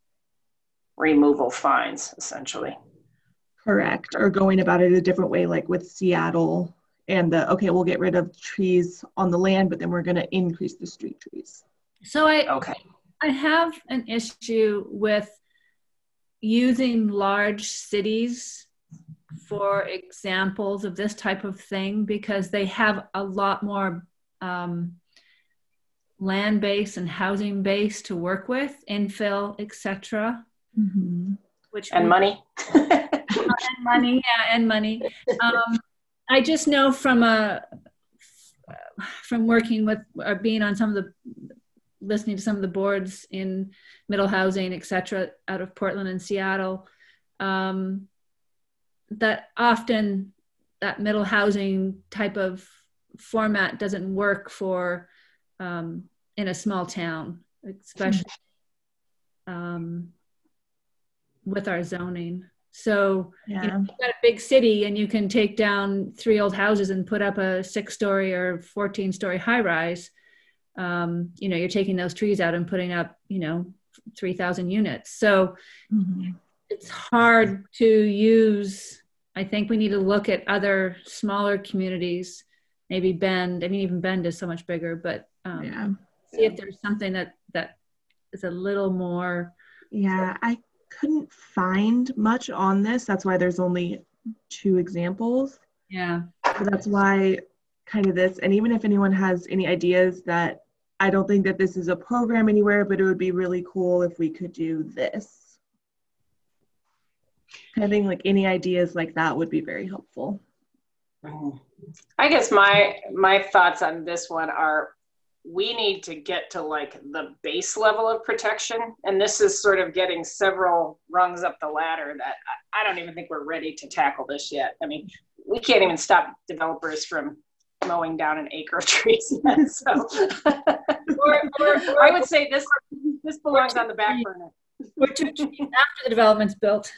removal fines, essentially. Correct. Or going about it a different way, like with Seattle and the, okay, we'll get rid of trees on the land, but then we're going to increase the street trees. So I, Okay. I have an issue with using large cities for examples of this type of thing because they have a lot more um, land base and housing base to work with, infill, et cetera. Mm-hmm. Which And we, money. and money, yeah, and money. Um, I just know from a from working with or being on some of the listening to some of the boards in middle housing, et cetera, out of Portland and Seattle, um, that often that middle housing type of format doesn't work for um, in a small town, especially um, with our zoning. So Yeah. you know, you've got a big city and you can take down three old houses and put up a six story or fourteen story high rise. Um, you know, you're taking those trees out and putting up, you know, three thousand units. So Mm-hmm. it's hard to use. I think we need to look at other smaller communities, maybe Bend. I mean, even Bend is so much bigger, but um, Yeah. see if there's something that, that is a little more. Yeah. I couldn't find much on this. That's why there's only two examples. Yeah. So that's why kind of this, and even if anyone has any ideas that I don't think that this is a program anywhere, but it would be really cool if we could do this. I think like any ideas like that would be very helpful. I guess my my thoughts on this one are we need to get to like the base level of protection. And this is sort of getting several rungs up the ladder that I, I don't even think we're ready to tackle this yet. I mean, we can't even stop developers from mowing down an acre of trees yet. So or, or, or I would say this this belongs on the back burner. Or two trees after the development's built.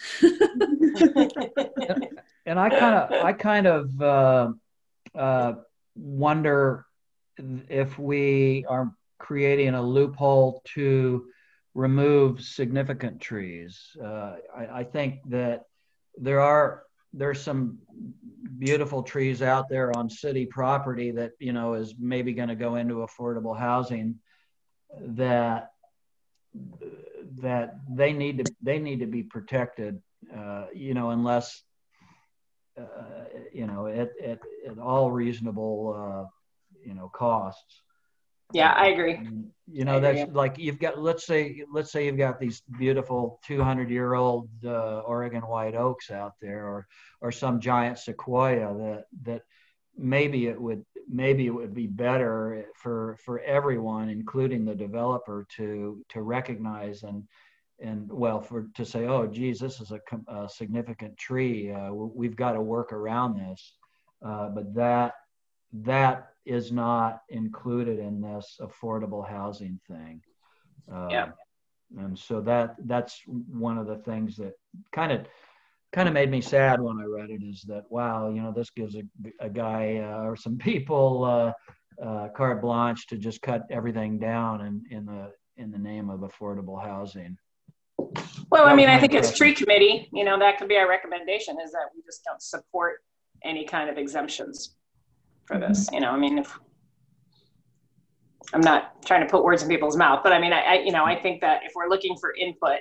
And I kind of, I kind of uh, uh, wonder if we are creating a loophole to remove significant trees. Uh, I, I think that there are there's some beautiful trees out there on city property that you know is maybe going to go into affordable housing that that they need to they need to be protected. Uh, you know, unless uh, you know at, at at all reasonable uh, you know costs. Yeah, I agree. You know, that's like you've got, let's say, let's say you've got these beautiful two hundred year old uh, Oregon white oaks out there, or, or some giant sequoia that, that maybe it would, maybe it would be better for, for everyone, including the developer, to, to recognize and, and well, for, to say, oh, geez, this is a, a significant tree. Uh, we've got to work around this. Uh, but that, that is not included in this affordable housing thing. Uh, yeah. And so that that's one of the things that kind of kind of made me sad when I read it, is that, wow, you know, this gives a, a guy uh, or some people uh, uh, carte blanche to just cut everything down in, in the in the name of affordable housing. Well, That I mean, was I my think as impression. tree committee, you know, that could be our recommendation, is that we just don't support any kind of exemptions for this. You know, I mean, if I'm not trying to put words in people's mouth, but I mean, I, I, you know, I think that if we're looking for input,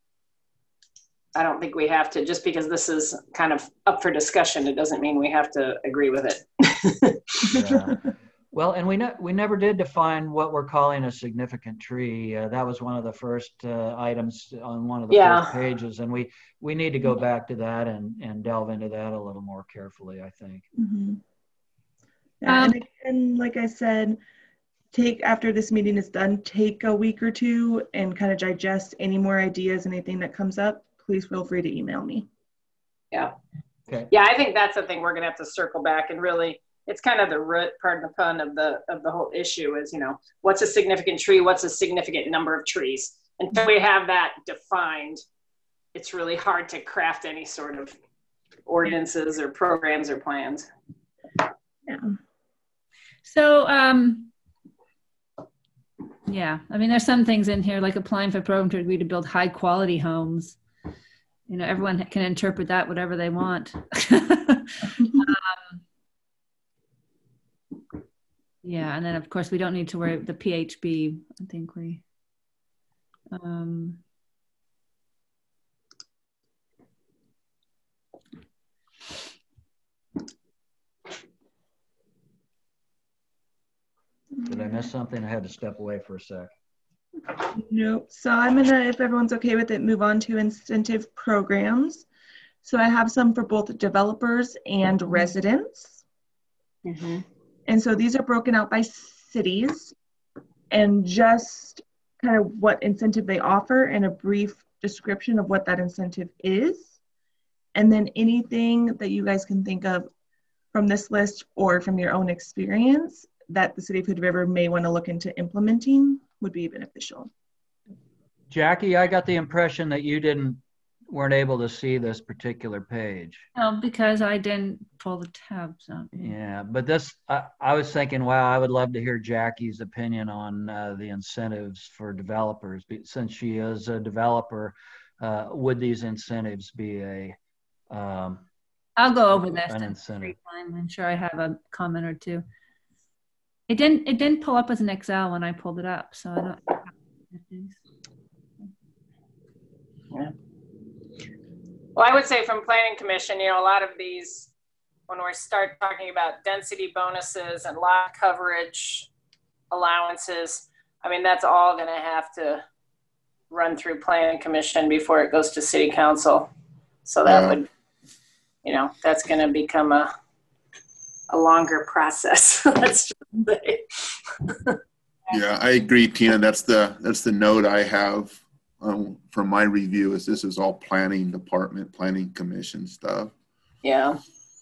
I don't think we have to, just because this is kind of up for discussion, it doesn't mean we have to agree with it. Yeah. Well, and we ne we never did define what we're calling a significant tree. Uh, that was one of the first uh, items on one of the Yeah. first pages, and we we need to go back to that and and delve into that a little more carefully, I think. Mm-hmm. Yeah, Um, and, and like I said, take after this meeting is done, take a week or two and kind of digest any more ideas, anything that comes up. Please feel free to email me. Yeah. Okay. Yeah, I think that's the thing we're gonna have to circle back and really, it's kind of the root, pardon the pun, of the of the whole issue is, you know, what's a significant tree? What's a significant number of trees? Until we have that defined, it's really hard to craft any sort of ordinances or programs or plans. Yeah. So, um, yeah, I mean, there's some things in here like applying for a program to agree to build high quality homes. You know, everyone can interpret that whatever they want. um, yeah, and then of course we don't need to worry the P H B. I think we. Um, Did I miss something? I had to step away for a sec. Nope. So I'm gonna, if everyone's okay with it, move on to incentive programs. So I have some for both developers and residents. Mm-hmm. And so these are broken out by cities and just kind of what incentive they offer and a brief description of what that incentive is. And then anything that you guys can think of from this list or from your own experience that the city of Hood River may want to look into implementing would be beneficial. Jackie, I got the impression that you didn't weren't able to see this particular page. no, because I didn't pull the tabs up. Yeah, but this, I, I was thinking, wow, I would love to hear Jackie's opinion on uh, the incentives for developers. Since she is a developer, uh, would these incentives be a um, I'll go over this. an incentive? I'm sure I have a comment or two. It didn't. It didn't pull up as an Excel when I pulled it up, so I don't. Yeah. Well, I would say from Planning Commission, you know, a lot of these, when we start talking about density bonuses and lot coverage allowances, I mean, that's all going to have to run through Planning Commission before it goes to City Council. So that Yeah. would, you know, that's going to become a a longer process. Let's just say. Yeah, I agree, Tina. That's the that's the note I have um, from my review. Is this is all planning department, planning commission stuff. Yeah.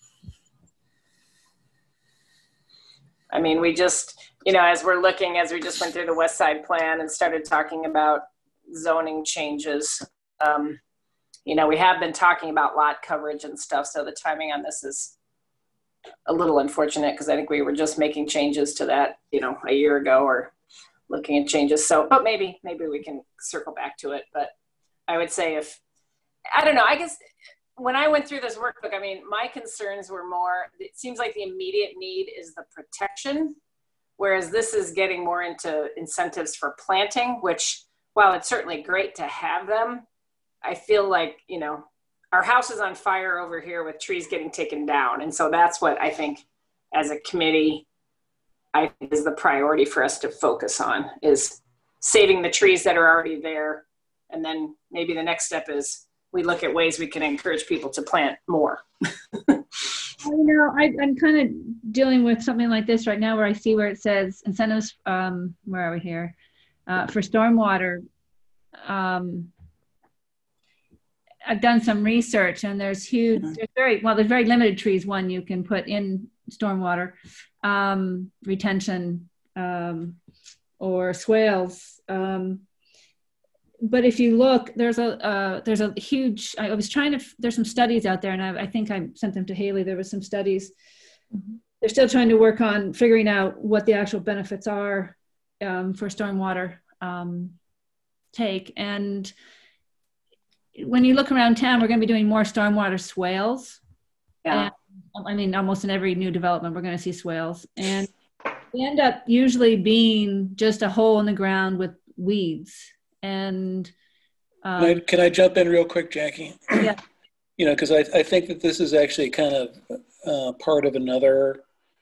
I mean, we just, you know, as we're looking, as we just went through the West Side Plan and started talking about zoning changes, um, you know, we have been talking about lot coverage and stuff. So the timing on this is a little unfortunate because I think we were just making changes to that, you know, a year ago or looking at changes. So, but maybe, maybe we can circle back to it. But I would say if, I don't know, I guess when I went through this workbook, I mean, my concerns were more, it seems like the immediate need is the protection, whereas this is getting more into incentives for planting, which while it's certainly great to have them, I feel like, you know, our house is on fire over here with trees getting taken down. And so that's what I think as a committee, I think is the priority for us to focus on is saving the trees that are already there. And then maybe the next step is we look at ways we can encourage people to plant more. You know, I, I'm kind of dealing with something like this right now where I see where it says incentives, um, where are we here, uh, for stormwater. Um, I've done some research and there's huge, there's very, well, there's very limited trees, one you can put in stormwater um, retention um, or swales. Um, but if you look, there's a, uh, there's a huge, I was trying to, there's some studies out there and I, I think I sent them to Haley. There was some studies. Mm-hmm. They're still trying to work on figuring out what the actual benefits are um, for stormwater um, take. And when you look around town, we're going to be doing more stormwater swales. Yeah. And, I mean, almost in every new development, we're going to see swales. And they end up usually being just a hole in the ground with weeds. And um, can, I, can I jump in real quick, Jackie? Yeah. You know, because I, I think that this is actually kind of uh, part of another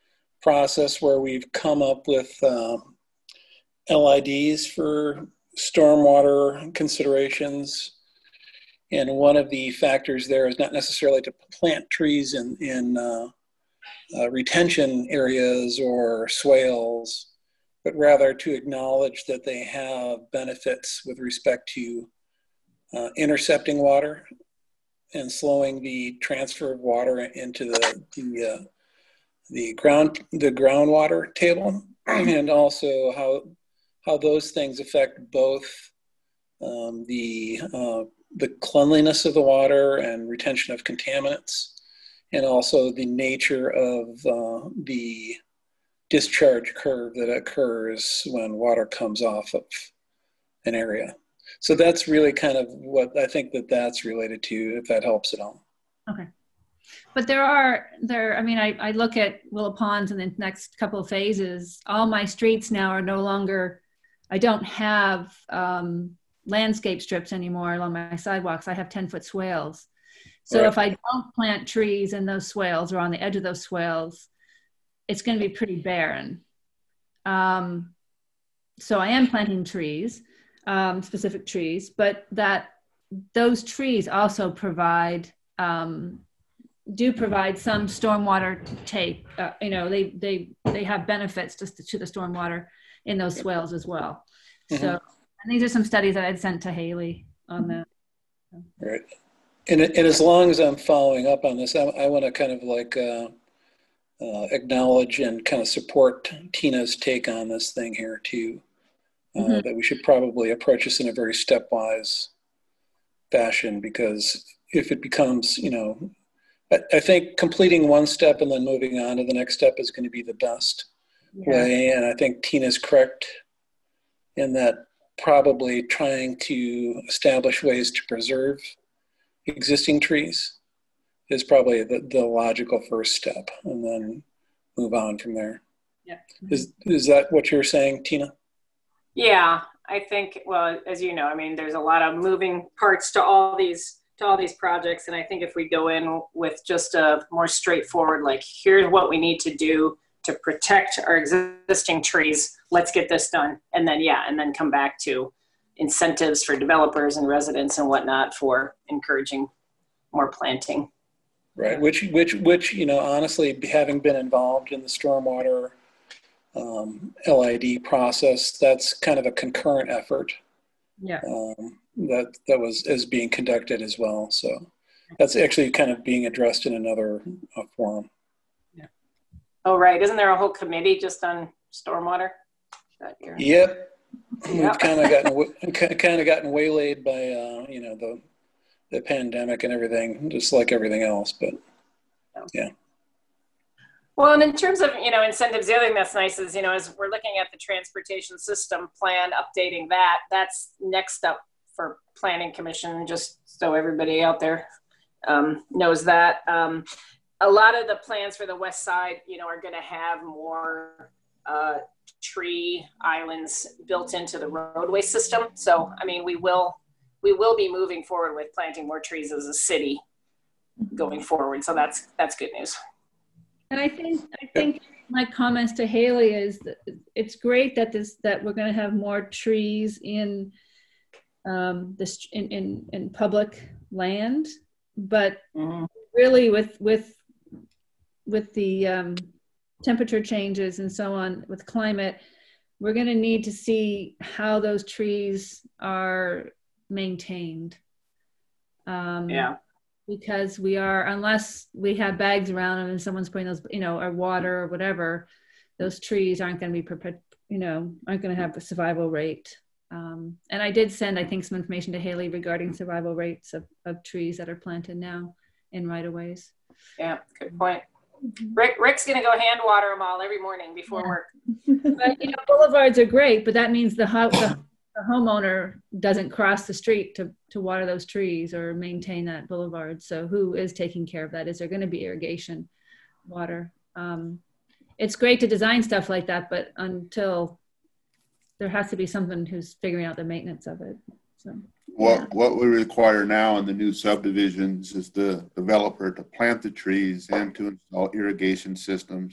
process where we've come up with uh, L I Ds for stormwater considerations. And one of the factors there is not necessarily to plant trees in, in uh, uh, retention areas or swales, but rather to acknowledge that they have benefits with respect to uh, intercepting water and slowing the transfer of water into the the, uh, the ground the groundwater table, and also how how those things affect both um, the uh, the cleanliness of the water and retention of contaminants, and also the nature of uh, the discharge curve that occurs when water comes off of an area. So that's really kind of what I think that that's related to, if that helps at all. Okay. But there are, there, I mean, I, I look at Willow Ponds in the next couple of phases. All my streets now are no longer, I don't have um, landscape strips anymore along my sidewalks. I have ten foot swales. So right. If I don't plant trees in those swales or on the edge of those swales, it's going to be pretty barren. Um, so I am planting trees, um, specific trees, but that those trees also provide, um, do provide some stormwater take. Uh, you know, they they they have benefits to, to the stormwater in those swales as well. Mm-hmm. So and these are some studies that I'd sent to Haley on that. Right, and and as long as I'm following up on this, I, I want to kind of like uh, uh, acknowledge and kind of support Tina's take on this thing here too. Uh, mm-hmm. That we should probably approach this in a very stepwise fashion, because if it becomes, you know, I, I think completing one step and then moving on to the next step is going to be the best yeah. way. And I think Tina's correct in that probably trying to establish ways to preserve existing trees is probably the, the logical first step, and then move on from there. Yeah. Is, is that what you're saying, Tina? Yeah, I think, well, as you know, I mean, there's a lot of moving parts to all these to all these projects. And I think if we go in with just a more straightforward, like, here's what we need to do to protect our existing trees, let's get this done. And then, yeah, and then come back to incentives for developers and residents and whatnot for encouraging more planting. Right, which, which, which, you know, honestly, having been involved in the stormwater um, L I D process, that's kind of a concurrent effort. Yeah. Um, that that was is being conducted as well. So that's actually kind of being addressed in another uh, forum. Yeah. Oh, right. Isn't there a whole committee just on stormwater? Yep. Yep. We've kind of gotten kind of gotten waylaid by uh, you know the the pandemic and everything, just like everything else. But yeah. Well, and in terms of, you know, incentives, the other thing that's nice is, you know, as we're looking at the transportation system plan, updating that, that's next up for Planning Commission, just so everybody out there um, knows that. Um, a lot of the plans for the west side, you know, are going to have more uh, tree islands built into the roadway system. So, I mean, we will, we will be moving forward with planting more trees as a city going forward. So that's, that's good news. And I think I think my comments to Haley is that it's great that this that we're going to have more trees in um, this in, in in public land, but mm-hmm. really with with with the um, temperature changes and so on with climate, we're going to need to see how those trees are maintained. Um, yeah. Because we are, unless we have bags around them and someone's putting those, you know, or water or whatever, those trees aren't going to be, you know, aren't going to have a survival rate. Um, and I did send, I think, some information to Haley regarding survival rates of, of trees that are planted now in right-of-ways. Yeah, good point. Rick, Rick's going to go hand water them all every morning before yeah. work. But, you know, boulevards are great, but that means the, ho the the homeowner doesn't cross the street to, to water those trees or maintain that boulevard. So who is taking care of that? Is there going to be irrigation water? Um, it's great to design stuff like that, but until there has to be someone who's figuring out the maintenance of it. So what yeah. what we require now in the new subdivisions is the developer to plant the trees and to install irrigation systems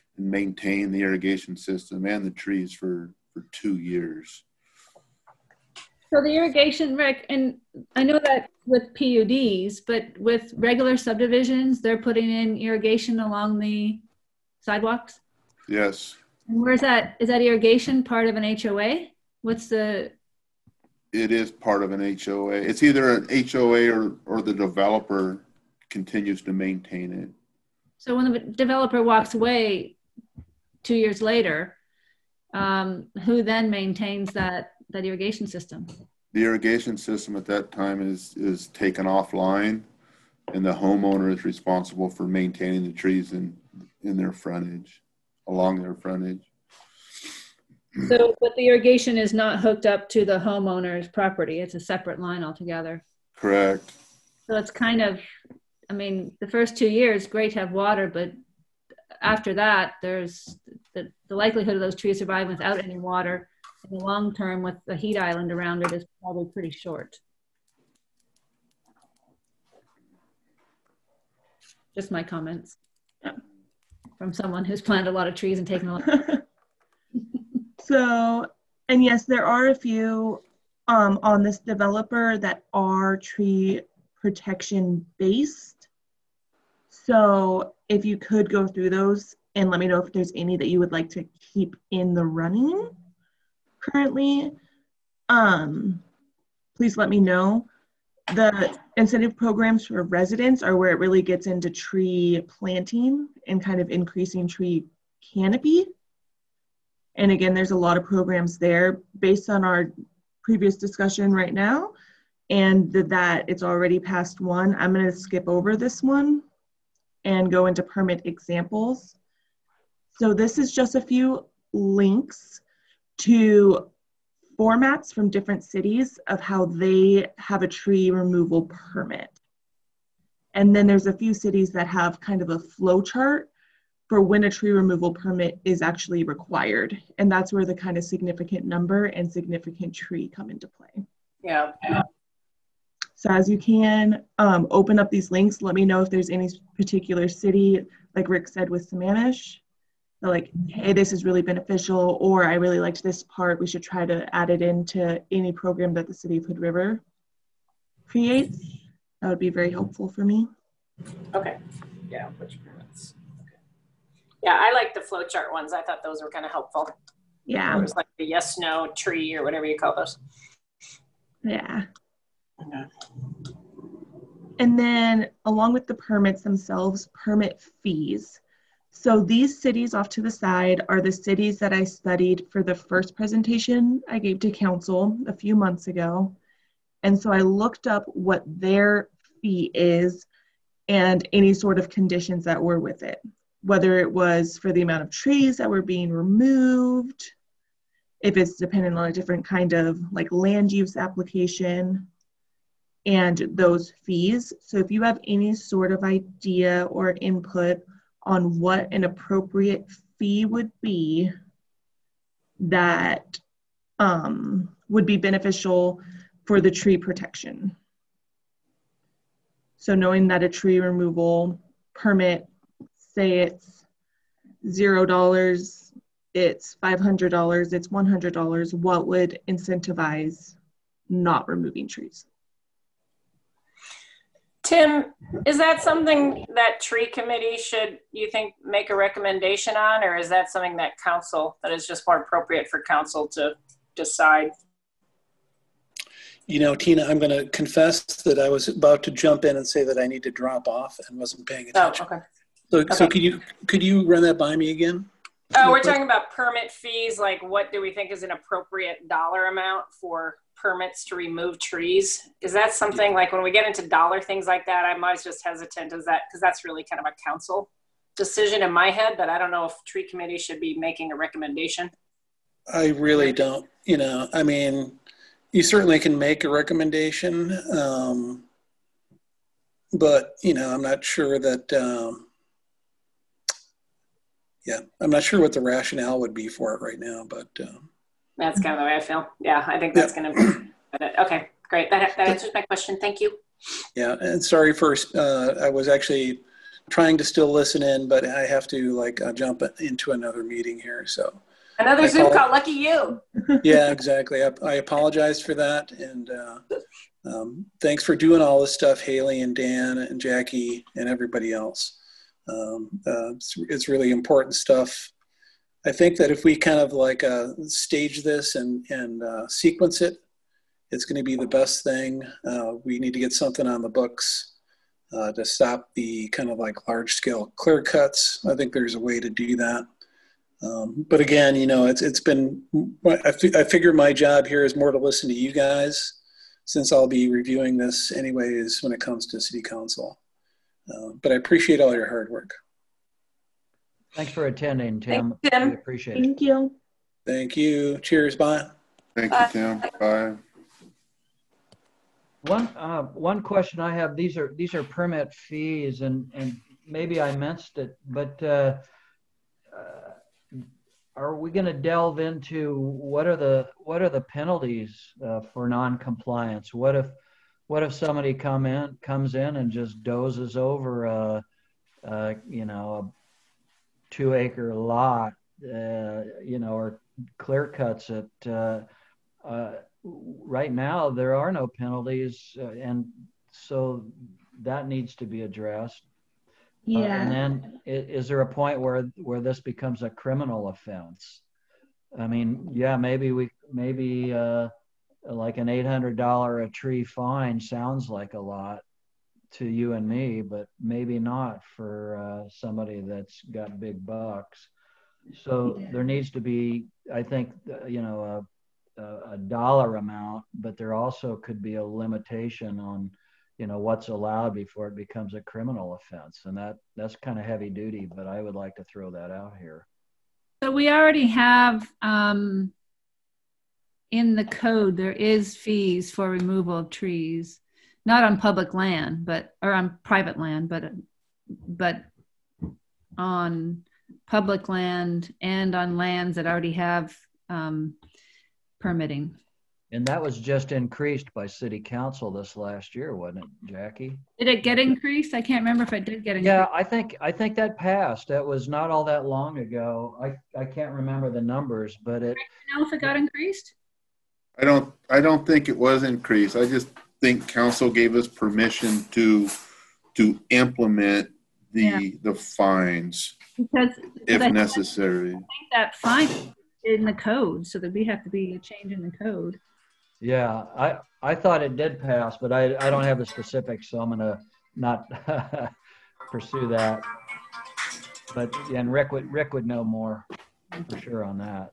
and maintain the irrigation system and the trees for, for two years. So the irrigation, Rick, and I know that with P U Ds, but with regular subdivisions, they're putting in irrigation along the sidewalks? Yes. And where's that? Is that irrigation part of an H O A? What's the? It is part of an H O A. It's either an H O A or, or the developer continues to maintain it. So when the developer walks away two years later, um, who then maintains that, that irrigation system? The irrigation system at that time is, is taken offline, and the homeowner is responsible for maintaining the trees in, in their frontage, along their frontage. So, but the irrigation is not hooked up to the homeowner's property. It's a separate line altogether. Correct. So it's kind of, I mean, the first two years, great to have water, but after that, there's the, the likelihood of those trees surviving without any water in the long term with the heat island around it is probably pretty short. Just my comments from someone who's planted a lot of trees and taken a lot. So, and yes, there are a few um, on this developer that are tree protection based. So if you could go through those and let me know if there's any that you would like to keep in the running currently, um, please let me know. The incentive programs for residents are where it really gets into tree planting and kind of increasing tree canopy. And again, there's a lot of programs there based on our previous discussion right now. And that it's already past one. I'm going to skip over this one and go into permit examples. So this is just a few links to formats from different cities of how they have a tree removal permit. And then there's a few cities that have kind of a flow chart for when a tree removal permit is actually required. And that's where the kind of significant number and significant tree come into play. Yeah. So as you can um, open up these links, let me know if there's any particular city, like Rick said with Sammamish, like, hey, this is really beneficial, or I really liked this part, we should try to add it into any program that the City of Hood River creates. That would be very helpful for me. Okay. Yeah, which permits? Okay. Yeah, I like the flowchart ones. I thought those were kind of helpful. Yeah. It was like the yes, no, tree, or whatever you call those. Yeah. Okay. And then along with the permits themselves, permit fees. So these cities off to the side are the cities that I studied for the first presentation I gave to council a few months ago. And so I looked up what their fee is and any sort of conditions that were with it, whether it was for the amount of trees that were being removed, if it's dependent on a different kind of like land use application, and those fees. So if you have any sort of idea or input on what an appropriate fee would be that um, would be beneficial for the tree protection. So knowing that a tree removal permit, say it's zero dollars, it's five hundred dollars, it's one hundred dollars, what would incentivize not removing trees? Tim, is that something that tree committee should, you think, make a recommendation on, or is that something that council, that is just more appropriate for council to decide? You know, Tina, I'm going to confess that I was about to jump in and say that I need to drop off and wasn't paying attention. Oh, okay. So, okay. so could you could you run that by me again? Oh, we're talking about permit fees. Like, what do we think is an appropriate dollar amount for permits to remove trees? Is that something like when we get into dollar things like that, I'm always just hesitant. Is that because that's really kind of a council decision in my head, but I don't know if tree committee should be making a recommendation. I really don't. You know, I mean, you certainly can make a recommendation, um, but you know, I'm not sure that. Um, yeah, I'm not sure what the rationale would be for it right now, but. Um, That's kind of the way I feel. Yeah, I think that's yeah. going to be okay. Great. That, that answers my question. Thank you. Yeah, and sorry for, uh, I was actually trying to still listen in, but I have to like uh, jump into another meeting here. So another I Zoom call, call. Lucky you. Yeah, exactly. I, I apologize for that, and uh, um, thanks for doing all this stuff, Haley and Dan and Jackie and everybody else. Um, uh, it's, it's really important stuff. I think that if we kind of like uh, stage this and, and uh, sequence it, it's going to be the best thing. Uh, we need to get something on the books uh, to stop the kind of like large scale clear cuts. I think there's a way to do that. Um, but again, you know, it's it's been, I, f- I figure my job here is more to listen to you guys, since I'll be reviewing this anyways when it comes to city council. Uh, but I appreciate all your hard work. Thanks for attending, Tim. Thanks, Tim. We appreciate it. Thank you. Thank you. Cheers. Bye. Thank Bye. you, Tim. Bye. One uh, one question I have: these are these are permit fees, and and maybe I missed it, but uh, uh, are we going to delve into what are the what are the penalties uh, for non-compliance? What if what if somebody come in comes in and just dozes over a, a you know a two acre lot, uh, you know, or clear cuts it. Uh, uh, right now, there are no penalties, uh, and so that needs to be addressed. Yeah. Uh, and then, is, is there a point where where this becomes a criminal offense? I mean, yeah, maybe we maybe uh, like an eight hundred dollars a tree fine sounds like a lot to you and me, but maybe not for uh, somebody that's got big bucks. So Yeah. there needs to be, I think, uh, you know, a, a, a dollar amount, but there also could be a limitation on, you know, what's allowed before it becomes a criminal offense. And that that's kind of heavy duty, but I would like to throw that out here. So we already have um, in the code, there is fees for removal of trees. Not on public land, but or on private land, but but on public land and on lands that already have um, permitting. And that was just increased by city council this last year, wasn't it, Jackie? Did it get increased? I can't remember if it did get increased. Yeah, I think I think that passed. That was not all that long ago. I, I can't remember the numbers, but it. Do you know if it got increased? I don't, I don't think it was increased. I just think council gave us permission to, to implement the, Yeah. the fines Because, if because I necessary. think that fine in the code, so that we have to be a change in the code. Yeah, I, I thought it did pass, but I, I don't have the specifics, so I'm gonna not pursue that. But and Rick would Rick would know more for sure on that.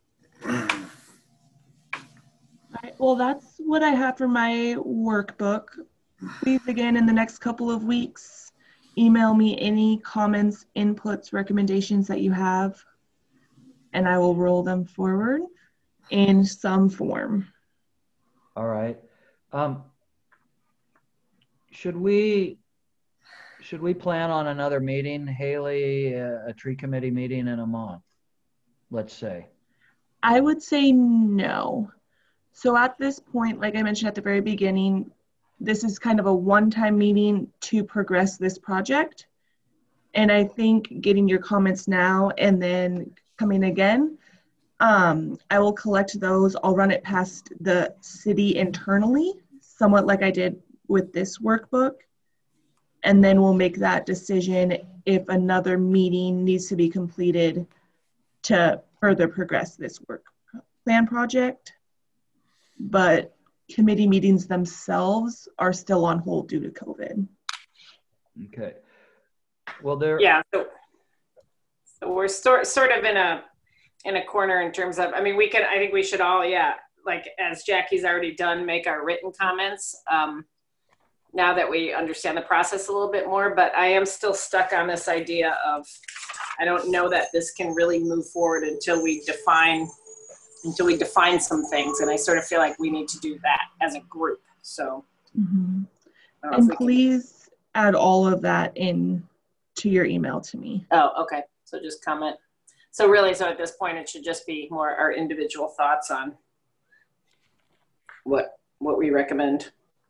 All right, well, that's what I have for my workbook. Please, again, in the next couple of weeks, email me any comments, inputs, recommendations that you have, and I will roll them forward in some form. All right. Um, should we should we plan on another meeting, Haley, a, a tree committee meeting in a month, let's say? I would say no. So at this point, like I mentioned at the very beginning, this is kind of a one-time meeting to progress this project. And I think getting your comments now and then coming again, um, I will collect those. I'll run it past the city internally, somewhat like I did with this workbook. And then we'll make that decision if another meeting needs to be completed to further progress this work plan project. But committee meetings themselves are still on hold due to COVID. Okay. Well, there. Yeah. So, so we're sort sort of in a in a corner in terms of. I mean, we could. I think we should all, yeah, like as Jackie's already done, make our written comments. Um, now that we understand the process a little bit more, but I am still stuck on this idea of. I don't know that this can really move forward until we define. until we define some things. And I sort of feel like we need to do that as a group. So, Mm-hmm. and please can... add all of that in to your email to me. Oh, okay. So just comment. So really, so at this point, it should just be more our individual thoughts on what, what we recommend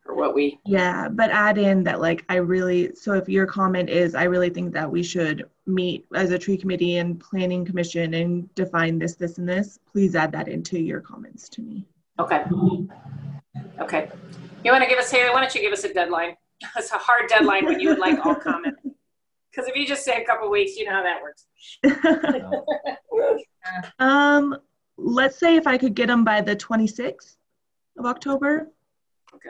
or what we. Yeah, but add in that, like, I really, so if your comment is, I really think that we should meet as a tree committee and planning commission and define this, this, and this, please add that into your comments to me. Okay. Okay. You want to give us, Haley, why don't you give us a deadline? It's a hard deadline when you would like all comment. Because if you just say a couple weeks, you know how that works. um, let's say if I could get them by the twenty-sixth of October. Okay.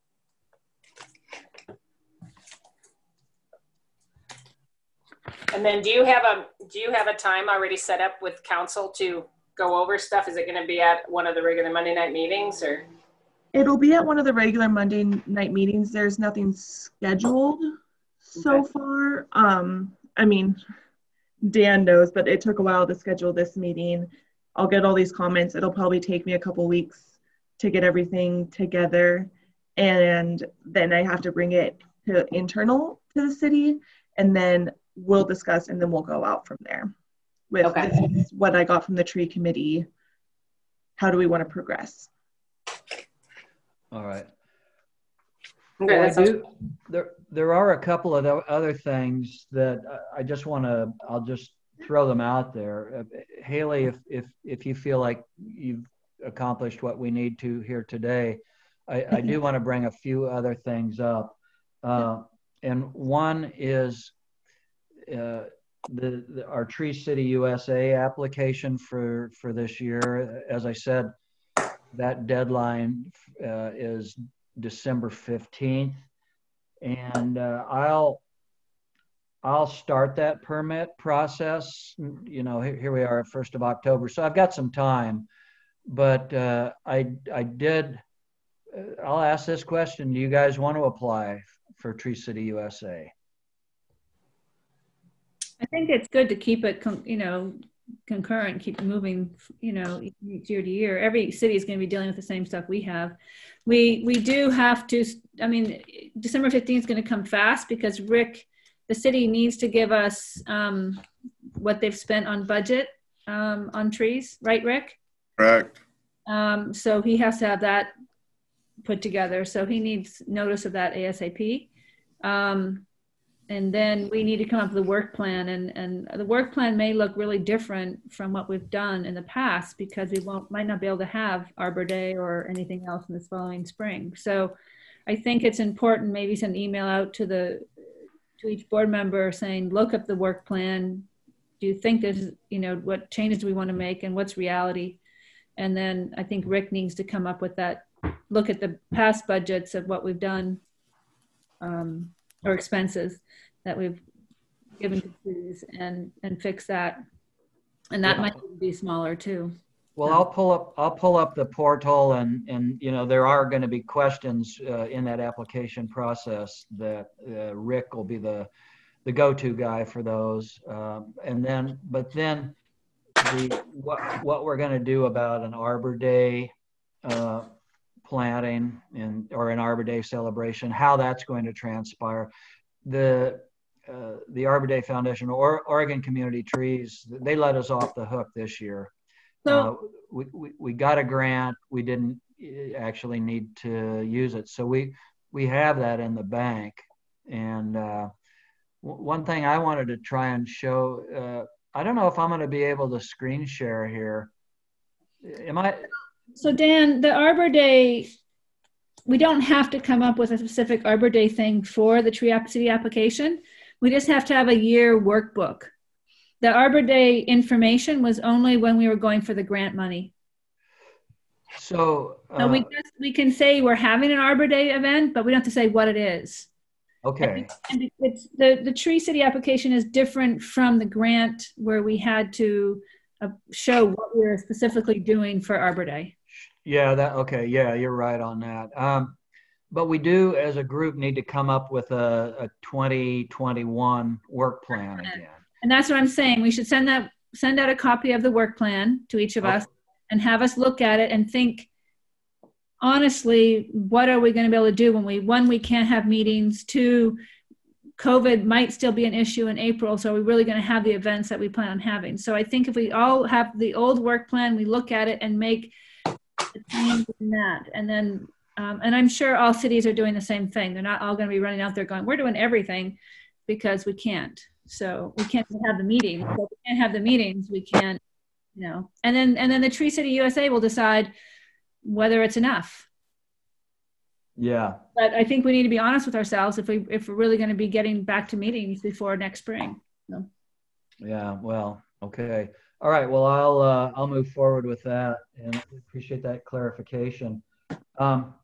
And then do you have a do you have a time already set up with council to go over stuff? Is it going to be at one of the regular Monday night meetings, or? It'll be at one of the regular Monday night meetings. There's nothing scheduled so Okay. far. Um, I mean, Dan knows, but it took a while to schedule this meeting. I'll get all these comments. It'll probably take me a couple weeks to get everything together. And then I have to bring it to internal to the city, and then we'll discuss, and then we'll go out from there with Okay. this is what I got from the tree committee. How do we want to progress? All right. Okay, Well, I that sounds- do, there, there are a couple of o- other things that I I just want to, I'll just throw them out there. Uh, Haley, if, if, if you feel like you've accomplished what we need to here today, I, I do want to bring a few other things up. Uh, and one is uh, the, the our Tree City U S A application for, for this year. As I said, that deadline uh, is December fifteenth, and uh, I'll I'll start that permit process. You know, here, here we are at first of October, so I've got some time. But uh, I I did. Uh, I'll ask this question: do you guys want to apply for Tree City U S A? I think it's good to keep it, con- you know, concurrent, keep moving, you know, year to year. Every city is going to be dealing with the same stuff we have. We we do have to, I mean, December fifteenth is going to come fast because Rick, the city needs to give us um, what they've spent on budget um, on trees, right, Rick? Correct. Um, so he has to have that put together. So he needs notice of that ASAP. Um, and then we need to come up with a work plan, and, and the work plan may look really different from what we've done in the past because we won't, might not be able to have Arbor Day or anything else in this following spring. So I think it's important, maybe send an email out to the, to each board member saying, look up the work plan. Do you think there's, you know, what changes do we want to make and what's reality? And then I think Rick needs to come up with that, look at the past budgets of what we've done um, or expenses that we've given to trees and, and fix that. And that Yeah. might be smaller too. Well, I'll pull up, I'll pull up the portal, and, and, you know, there are going to be questions uh, in that application process that uh, Rick will be the, the go-to guy for those. Um, and then, but then the, what, what we're going to do about an Arbor Day uh, planting and, or an Arbor Day celebration, how that's going to transpire. The, uh, the Arbor Day Foundation or Oregon Community Trees, they let us off the hook this year. So Uh, we, we, we got a grant. We didn't actually need to use it. So we, we have that in the bank. And uh, w- one thing I wanted to try and show, uh, I don't know if I'm going to be able to screen share here. Am I? So Dan, the Arbor Day, we don't have to come up with a specific Arbor Day thing for the Tree City application. We just have to have a year workbook. The Arbor Day information was only when we were going for the grant money. So, uh, So we just, we can say we're having an Arbor Day event, but we don't have to say what it is. okay. And it's, the, the Tree City application is different from the grant where we had to uh, show what we were specifically doing for Arbor Day. Yeah, that, okay. Yeah, you're right on that. Um, but we do, as a group, need to come up with a, a twenty twenty-one work plan again. And that's what I'm saying. We should send that, send out a copy of the work plan to each of Okay. us and have us look at it and think, honestly, what are we going to be able to do when we, one, we can't have meetings, two, COVID might still be an issue in April. So are we really going to have the events that we plan on having? So I think if we all have the old work plan, we look at it and make the change in that. And then Um, and I'm sure all cities are doing the same thing. They're not all going to be running out there going, we're doing everything, because we can't. So we can't have the meetings. So we can't have the meetings. We can't, you know, and then, and then the Tree City U S A will decide whether it's enough. Yeah. But I think we need to be honest with ourselves if we, if we're really going to be getting back to meetings before next spring. So. Yeah. Well, okay. All right. Well, I'll, uh, I'll move forward with that, and appreciate that clarification. Um,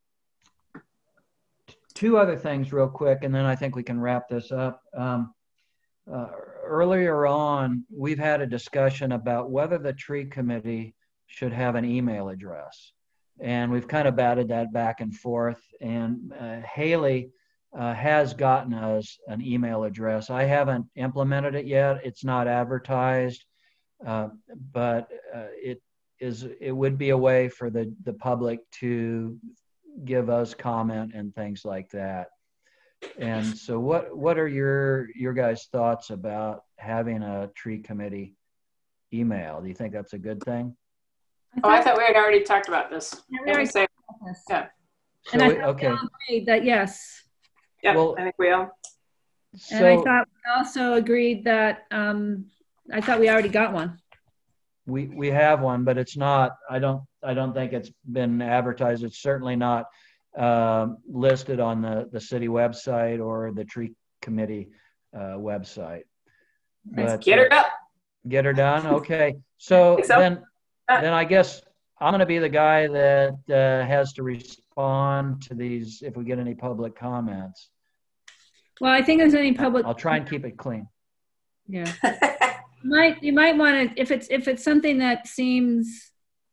two other things real quick, and then I think we can wrap this up. Um, uh, earlier on, we've had a discussion about whether the tree committee should have an email address. And we've kind of batted that back and forth. And uh, Haley uh, has gotten us an email address. I haven't implemented it yet. It's not advertised, uh, but uh, it is. It would be a way for the, the public to give us comment and things like that. And so what, what are your, your guys' thoughts about having a tree committee email? Do you think that's a good thing? Oh, I thought we had already talked about this. Yeah, we Let me already say, talked about this. yeah. So, And I we- thought okay. we all agreed that yes. Yeah, Well, I think we all. And I So thought we also agreed that, um, I thought we already got one. we, we have one, but it's not, I don't, I don't think it's been advertised. It's certainly not um, listed on the, the city website or the tree committee uh, website. Let's get her uh, up. Get her done. Okay. So, Think so? then, then I guess I'm going to be the guy that uh, has to respond to these if we get any public comments. Well, I think there's any public. I'll try and keep it clean. Yeah. You might, you might want to, if it's, if it's something that seems,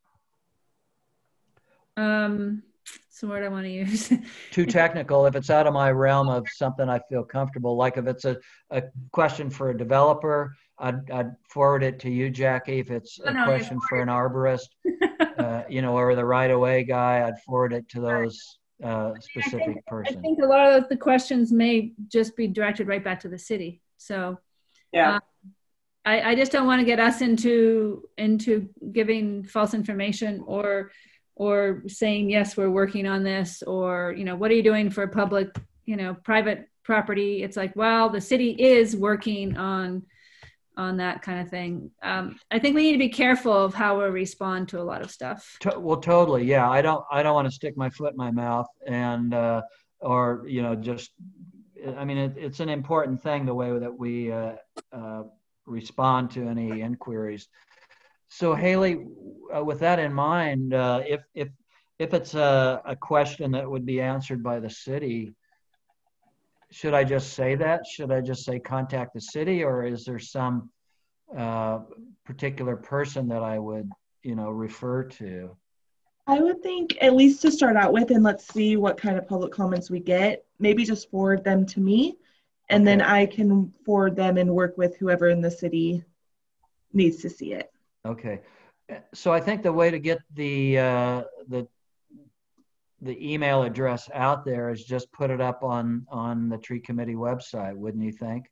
um, what's the word I want to use? Too technical. If it's out of my realm of something I feel comfortable, like if it's a, a question for a developer, I'd, I'd forward it to you, Jackie. If it's a Oh, no, question for an arborist, uh, you know, or the right-of-way guy, I'd forward it to those uh, specific I think, person. I think a lot of the questions may just be directed right back to the city. So Yeah. uh, I, I just don't want to get us into into giving false information or or saying, yes, we're working on this, or, you know, what are you doing for public, you know, private property? It's like, well, the city is working on on that kind of thing. Um, I think we need to be careful of how we respond to a lot of stuff. To, well, totally. Yeah. I don't, I don't want to stick my foot in my mouth and, uh, or, you know, just, I mean, it, it's an important thing, the way that we uh, uh, respond to any inquiries. So Haley, uh, with that in mind, uh, if, if, if it's a, a question that would be answered by the city, should I just say that? Should I just say contact the city, or is there some uh, particular person that I would, you know, refer to? I would think, at least to start out with, and let's see what kind of public comments we get, maybe just forward them to me, and Okay. then I can forward them and work with whoever in the city needs to see it. Okay. So I think the way to get the, uh, the, the email address out there is just put it up on, on the tree committee website, wouldn't you think?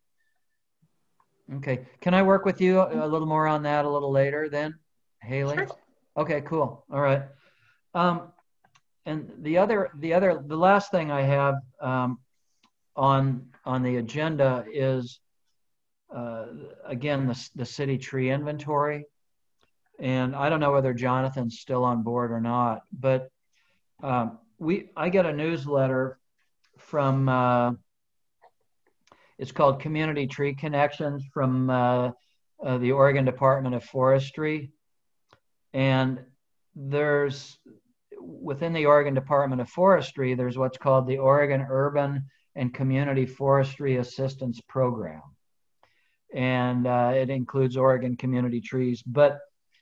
Okay. Can I work with you a little more on that a little later then, Haley? Sure. Okay, cool. All right. Um, and the other, the other, the last thing I have um, on, on the agenda is, uh, again, the, the city tree inventory. And I don't know whether Jonathan's still on board or not, but um, we, I get a newsletter from, uh, it's called Community Tree Connections from uh, uh, the Oregon Department of Forestry. And there's, within the Oregon Department of Forestry, there's what's called the Oregon Urban and Community Forestry Assistance Program. And uh, it includes Oregon community trees, but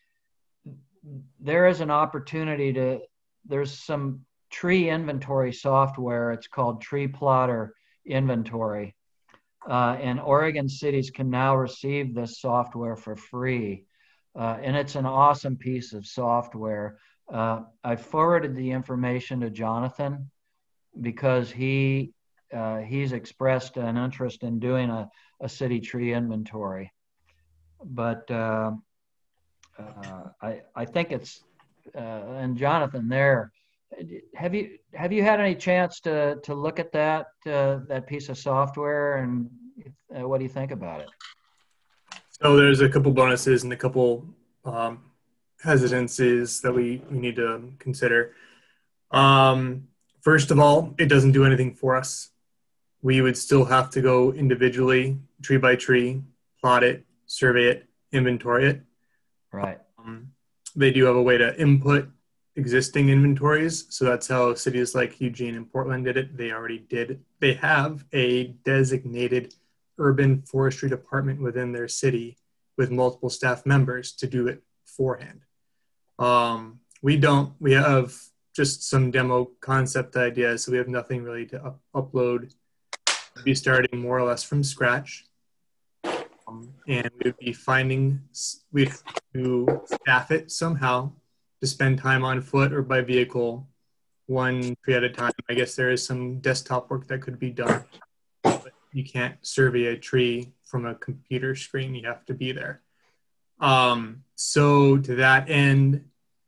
there is an opportunity to, there's some tree inventory software. It's called Tree Plotter Inventory. Uh, and Oregon cities can now receive this software for free. Uh, and it's an awesome piece of software. Uh, I forwarded the information to Jonathan because he uh, he's expressed an interest in doing a, a city tree inventory. But uh, uh, I, I think it's, uh, and Jonathan there, have you have you had any chance to to look at that uh, that piece of software, and uh, what do you think about it? So there's a couple bonuses and a couple um, hesitancies that we, we need to consider. Um, first of all, it doesn't do anything for us. We would still have to go individually, tree by tree, plot it, survey it, inventory it. Right. Um, they do have a way to input existing inventories. So that's how cities like Eugene and Portland did it. They already did. They have a designated urban forestry department within their city with multiple staff members to do it beforehand. Um, we don't, we have just some demo concept ideas. So we have nothing really to up upload. We'd be starting more or less from scratch. Um, and we would be finding, we'd have to staff it somehow to spend time on foot or by vehicle, one tree at a time. I guess there is some desktop work that could be done, but you can't survey a tree from a computer screen. You have to be there. Um, so to that end,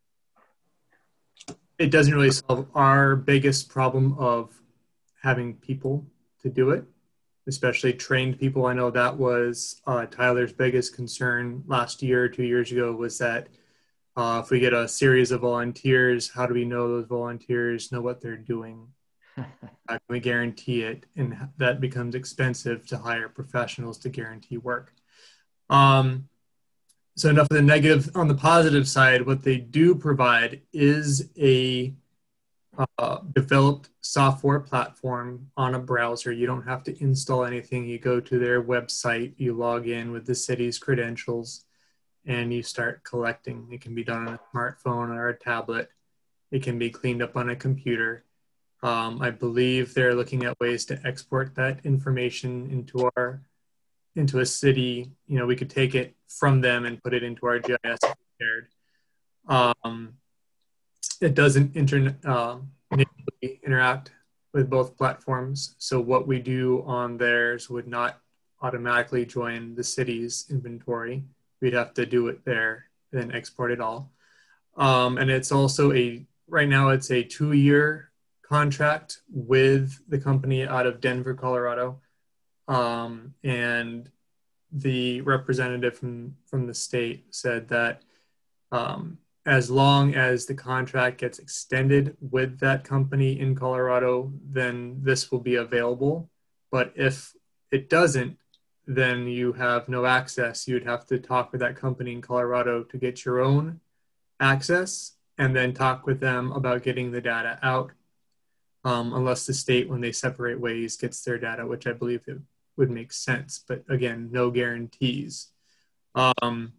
it doesn't really solve our biggest problem of having people to do it, especially trained people. I know that was uh, Tyler's biggest concern last year or two years ago, was that uh, if we get a series of volunteers, how do we know those volunteers know what they're doing? How can we guarantee it? And that becomes expensive to hire professionals to guarantee work. Um, so enough of the negative. On the positive side, what they do provide is a uh, developed software platform on a browser. You don't have to install anything. You go to their website, you log in with the city's credentials, and you start collecting. It can be done on a smartphone or a tablet. It can be cleaned up on a computer. Um, I believe they're looking at ways to export that information into our, into a city. You know, we could take it from them and put it into our G I S prepared. Um, it doesn't inter, uh, natively interact with both platforms. So what we do on theirs would not automatically join the city's inventory. We'd have to do it there, then export it all. Um, and it's also a, right now it's a two-year contract with the company out of Denver, Colorado. Um, and the representative from, from the state said that um, as long as the contract gets extended with that company in Colorado, then this will be available. But if it doesn't, then you have no access. You'd have to talk with that company in Colorado to get your own access, and then talk with them about getting the data out. Um, unless the state, when they separate ways, gets their data, which I believe it would make sense. But again, no guarantees. Um,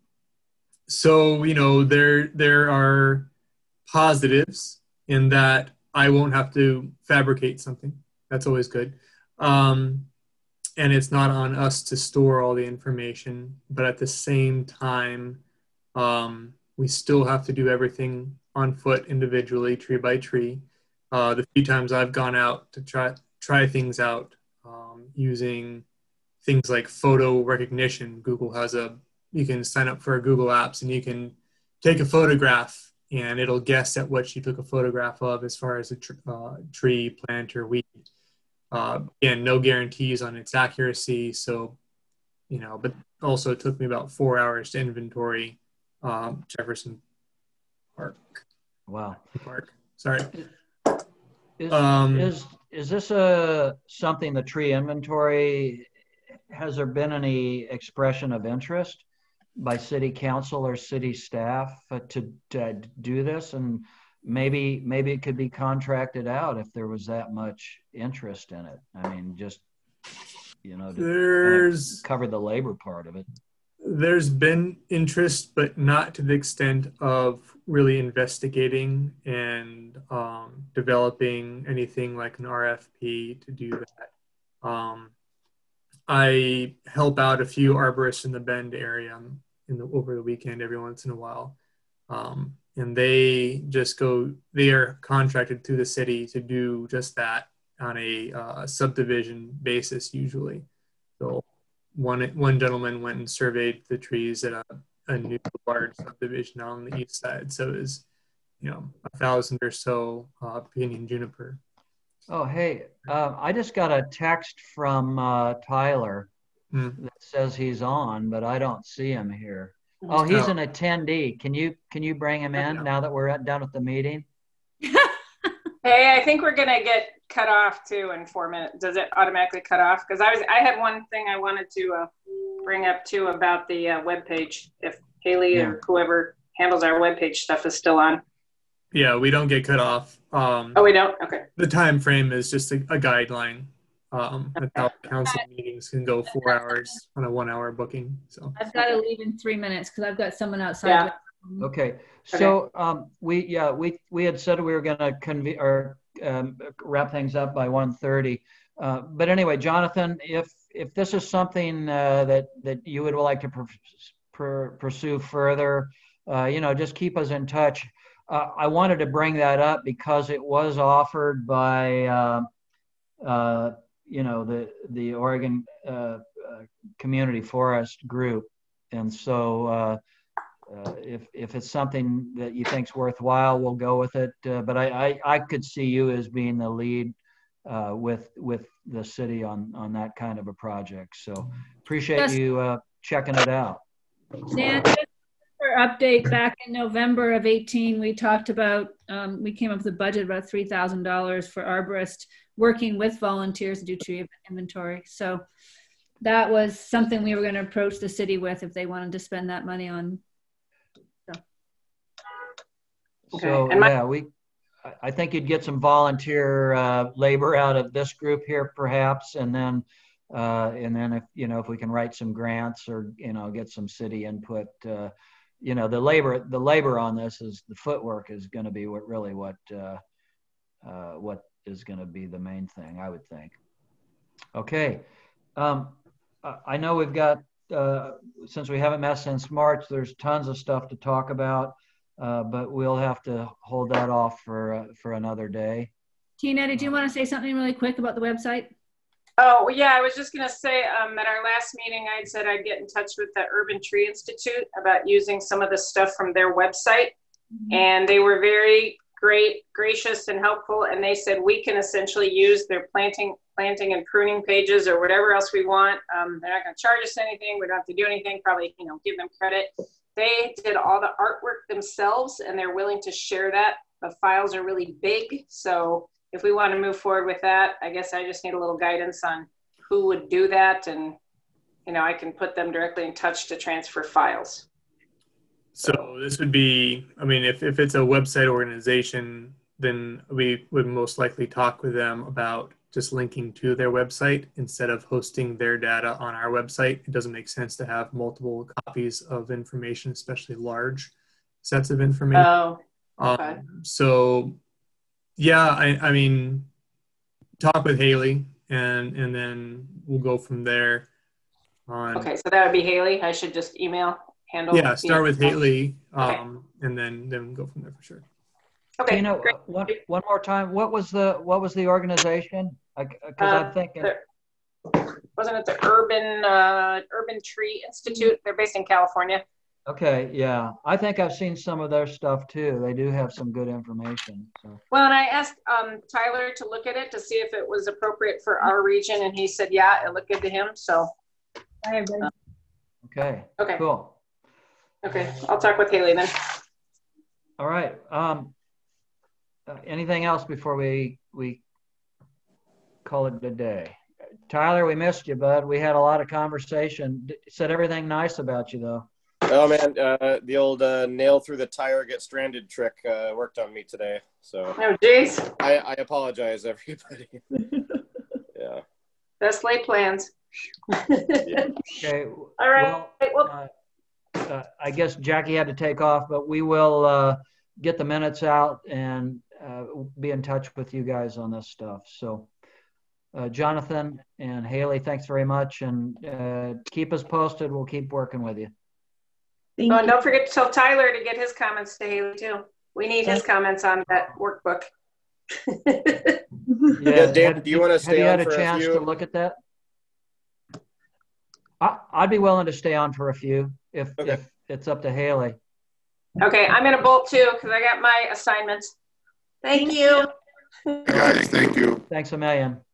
so, you know, there, there are positives in that I won't have to fabricate something. That's always good. Um, and it's not on us to store all the information, but at the same time, um, we still have to do everything on foot individually, tree by tree. Uh, the few times I've gone out to try try things out um, using things like photo recognition. Google has a, you can sign up for Google Apps and you can take a photograph and it'll guess at what you took a photograph of as far as a tr uh, tree, plant, or weed. Uh, again, no guarantees on its accuracy. So, you know, but also it took me about four hours to inventory um, Jefferson Park. Wow. Park. Sorry. Is, Um, is, is this a, something the tree inventory, has there been any expression of interest by city council or city staff uh, to, to do this? And maybe, maybe it could be contracted out if there was that much interest in it. I mean, just, you know, to there's kind of cover the labor part of it. There's been interest, but not to the extent of really investigating and um, developing anything like an R F P to do that. Um, I help out a few arborists in the Bend area in the, over the weekend every once in a while. Um, and they just go, they are contracted through the city to do just that on a uh, subdivision basis usually. So one, one gentleman went and surveyed the trees at a, a new large subdivision on the east side. So it was you know, a thousand or so uh, pinyon juniper. Oh, hey, uh, I just got a text from uh, Tyler Mm. that says he's on, but I don't see him here. Oh, he's an attendee. Can you can you bring him in Yeah. now that we're at, done with the meeting? Hey, I think we're gonna get cut off too in four minutes. Does it automatically cut off? Because I was I had one thing I wanted to uh, bring up too about the uh, webpage. If Haley Yeah. or whoever handles our webpage stuff is still on. Yeah, we don't get cut off. Um, Oh, we don't. Okay. the time frame is just a, a guideline. Um, that's how council meetings can go four hours on a one-hour booking. So I've got to leave in three minutes because I've got someone outside. Yeah. Okay, so um, we yeah we we had said we were going to convene or um, wrap things up by one thirty. Uh, but anyway, Jonathan, if if this is something uh, that that you would like to pr pr pursue further, uh, you know, just keep us in touch. Uh, I wanted to bring that up because it was offered by uh, uh, you know the the Oregon uh, uh, Community Forest Group, and so. Uh, Uh, if if it's something that you think's worthwhile, we'll go with it. Uh, but I, I I could see you as being the lead uh, with with the city on on that kind of a project. So appreciate Yes. you uh, checking it out. Dan, just for update, back in November of eighteen, we talked about, um, we came up with a budget of about three thousand dollars for arborists working with volunteers to do tree inventory. So that was something we were going to approach the city with if they wanted to spend that money on. So Okay. And my- yeah, we I- I think you'd get some volunteer uh, labor out of this group here, perhaps, and then uh, and then if you know if we can write some grants or you know get some city input. Uh, you know the labor the labor on this is the footwork is going to be what really what uh, uh, what is going to be the main thing, I would think. Okay, um, I I know we've got uh, since we haven't met since March, there's tons of stuff to talk about, uh, but we'll have to hold that off for uh, for another day. Tina, did you want to say something really quick about the website? Oh, yeah, I was just going to say um, at our last meeting, I said I'd get in touch with the Urban Tree Institute about using some of the stuff from their website. Mm-hmm. And they were very great, gracious and helpful. And they said we can essentially use their planting, planting and pruning pages or whatever else we want. Um, they're not going to charge us anything. We don't have to do anything, probably, you know, give them credit. They did all the artwork themselves and they're willing to share that. The files are really big. So if we want to move forward with that, I guess I just need a little guidance on who would do that. And, you know, I can put them directly in touch to transfer files. So this would be, I mean, if, if it's a website organization, then we would most likely talk with them about just linking to their website instead of hosting their data on our website. It doesn't make sense to have multiple copies of information, especially large sets of information. Oh, okay. Um, so yeah, I, I mean, talk with Haley and, and then we'll go from there on. Okay, so that would be Haley. I should just email handle. Yeah, start with Haley um, Okay. and then, then we'll go from there for sure. Okay, Tina, great. one, one more time. What was the what was the organization? Because Uh, I'm thinking. the- wasn't it the Urban uh, Urban Tree Institute? They're based in California. Okay, yeah, I think I've seen some of their stuff too. They do have some good information. So. Well, and I asked um, Tyler to look at it to see if it was appropriate for our region, and he said, yeah, it looked good to him. So, I agree. Okay. Okay. Cool. okay, I'll talk with Haley then. All right. Um, uh, anything else before we we call it a day? Tyler, we missed you, bud. We had a lot of conversation. D- said everything nice about you, though. Oh man, uh, the old uh, nail through the tire, get stranded trick uh, worked on me today. So Oh, geez. I, I apologize, everybody. Yeah. Best laid plans. Yeah. Okay. All right. Well, Well, uh, uh, I guess Jackie had to take off, but we will uh, get the minutes out and uh, be in touch with you guys on this stuff. So, uh, Jonathan and Haley, thanks very much, and uh, keep us posted. We'll keep working with you. Thank oh, and you. don't forget to tell Tyler to get his comments to Haley too. We need his comments on that workbook. Yeah, Dan, have- do you wanna have stay you on had a for a chance few? to look at that? I, I'd be willing to stay on for a few if Okay. if it's up to Haley. Okay, I'm gonna bolt too because I got my assignments. Thank, Thank you. you. Guys, thank you. Thanks a million.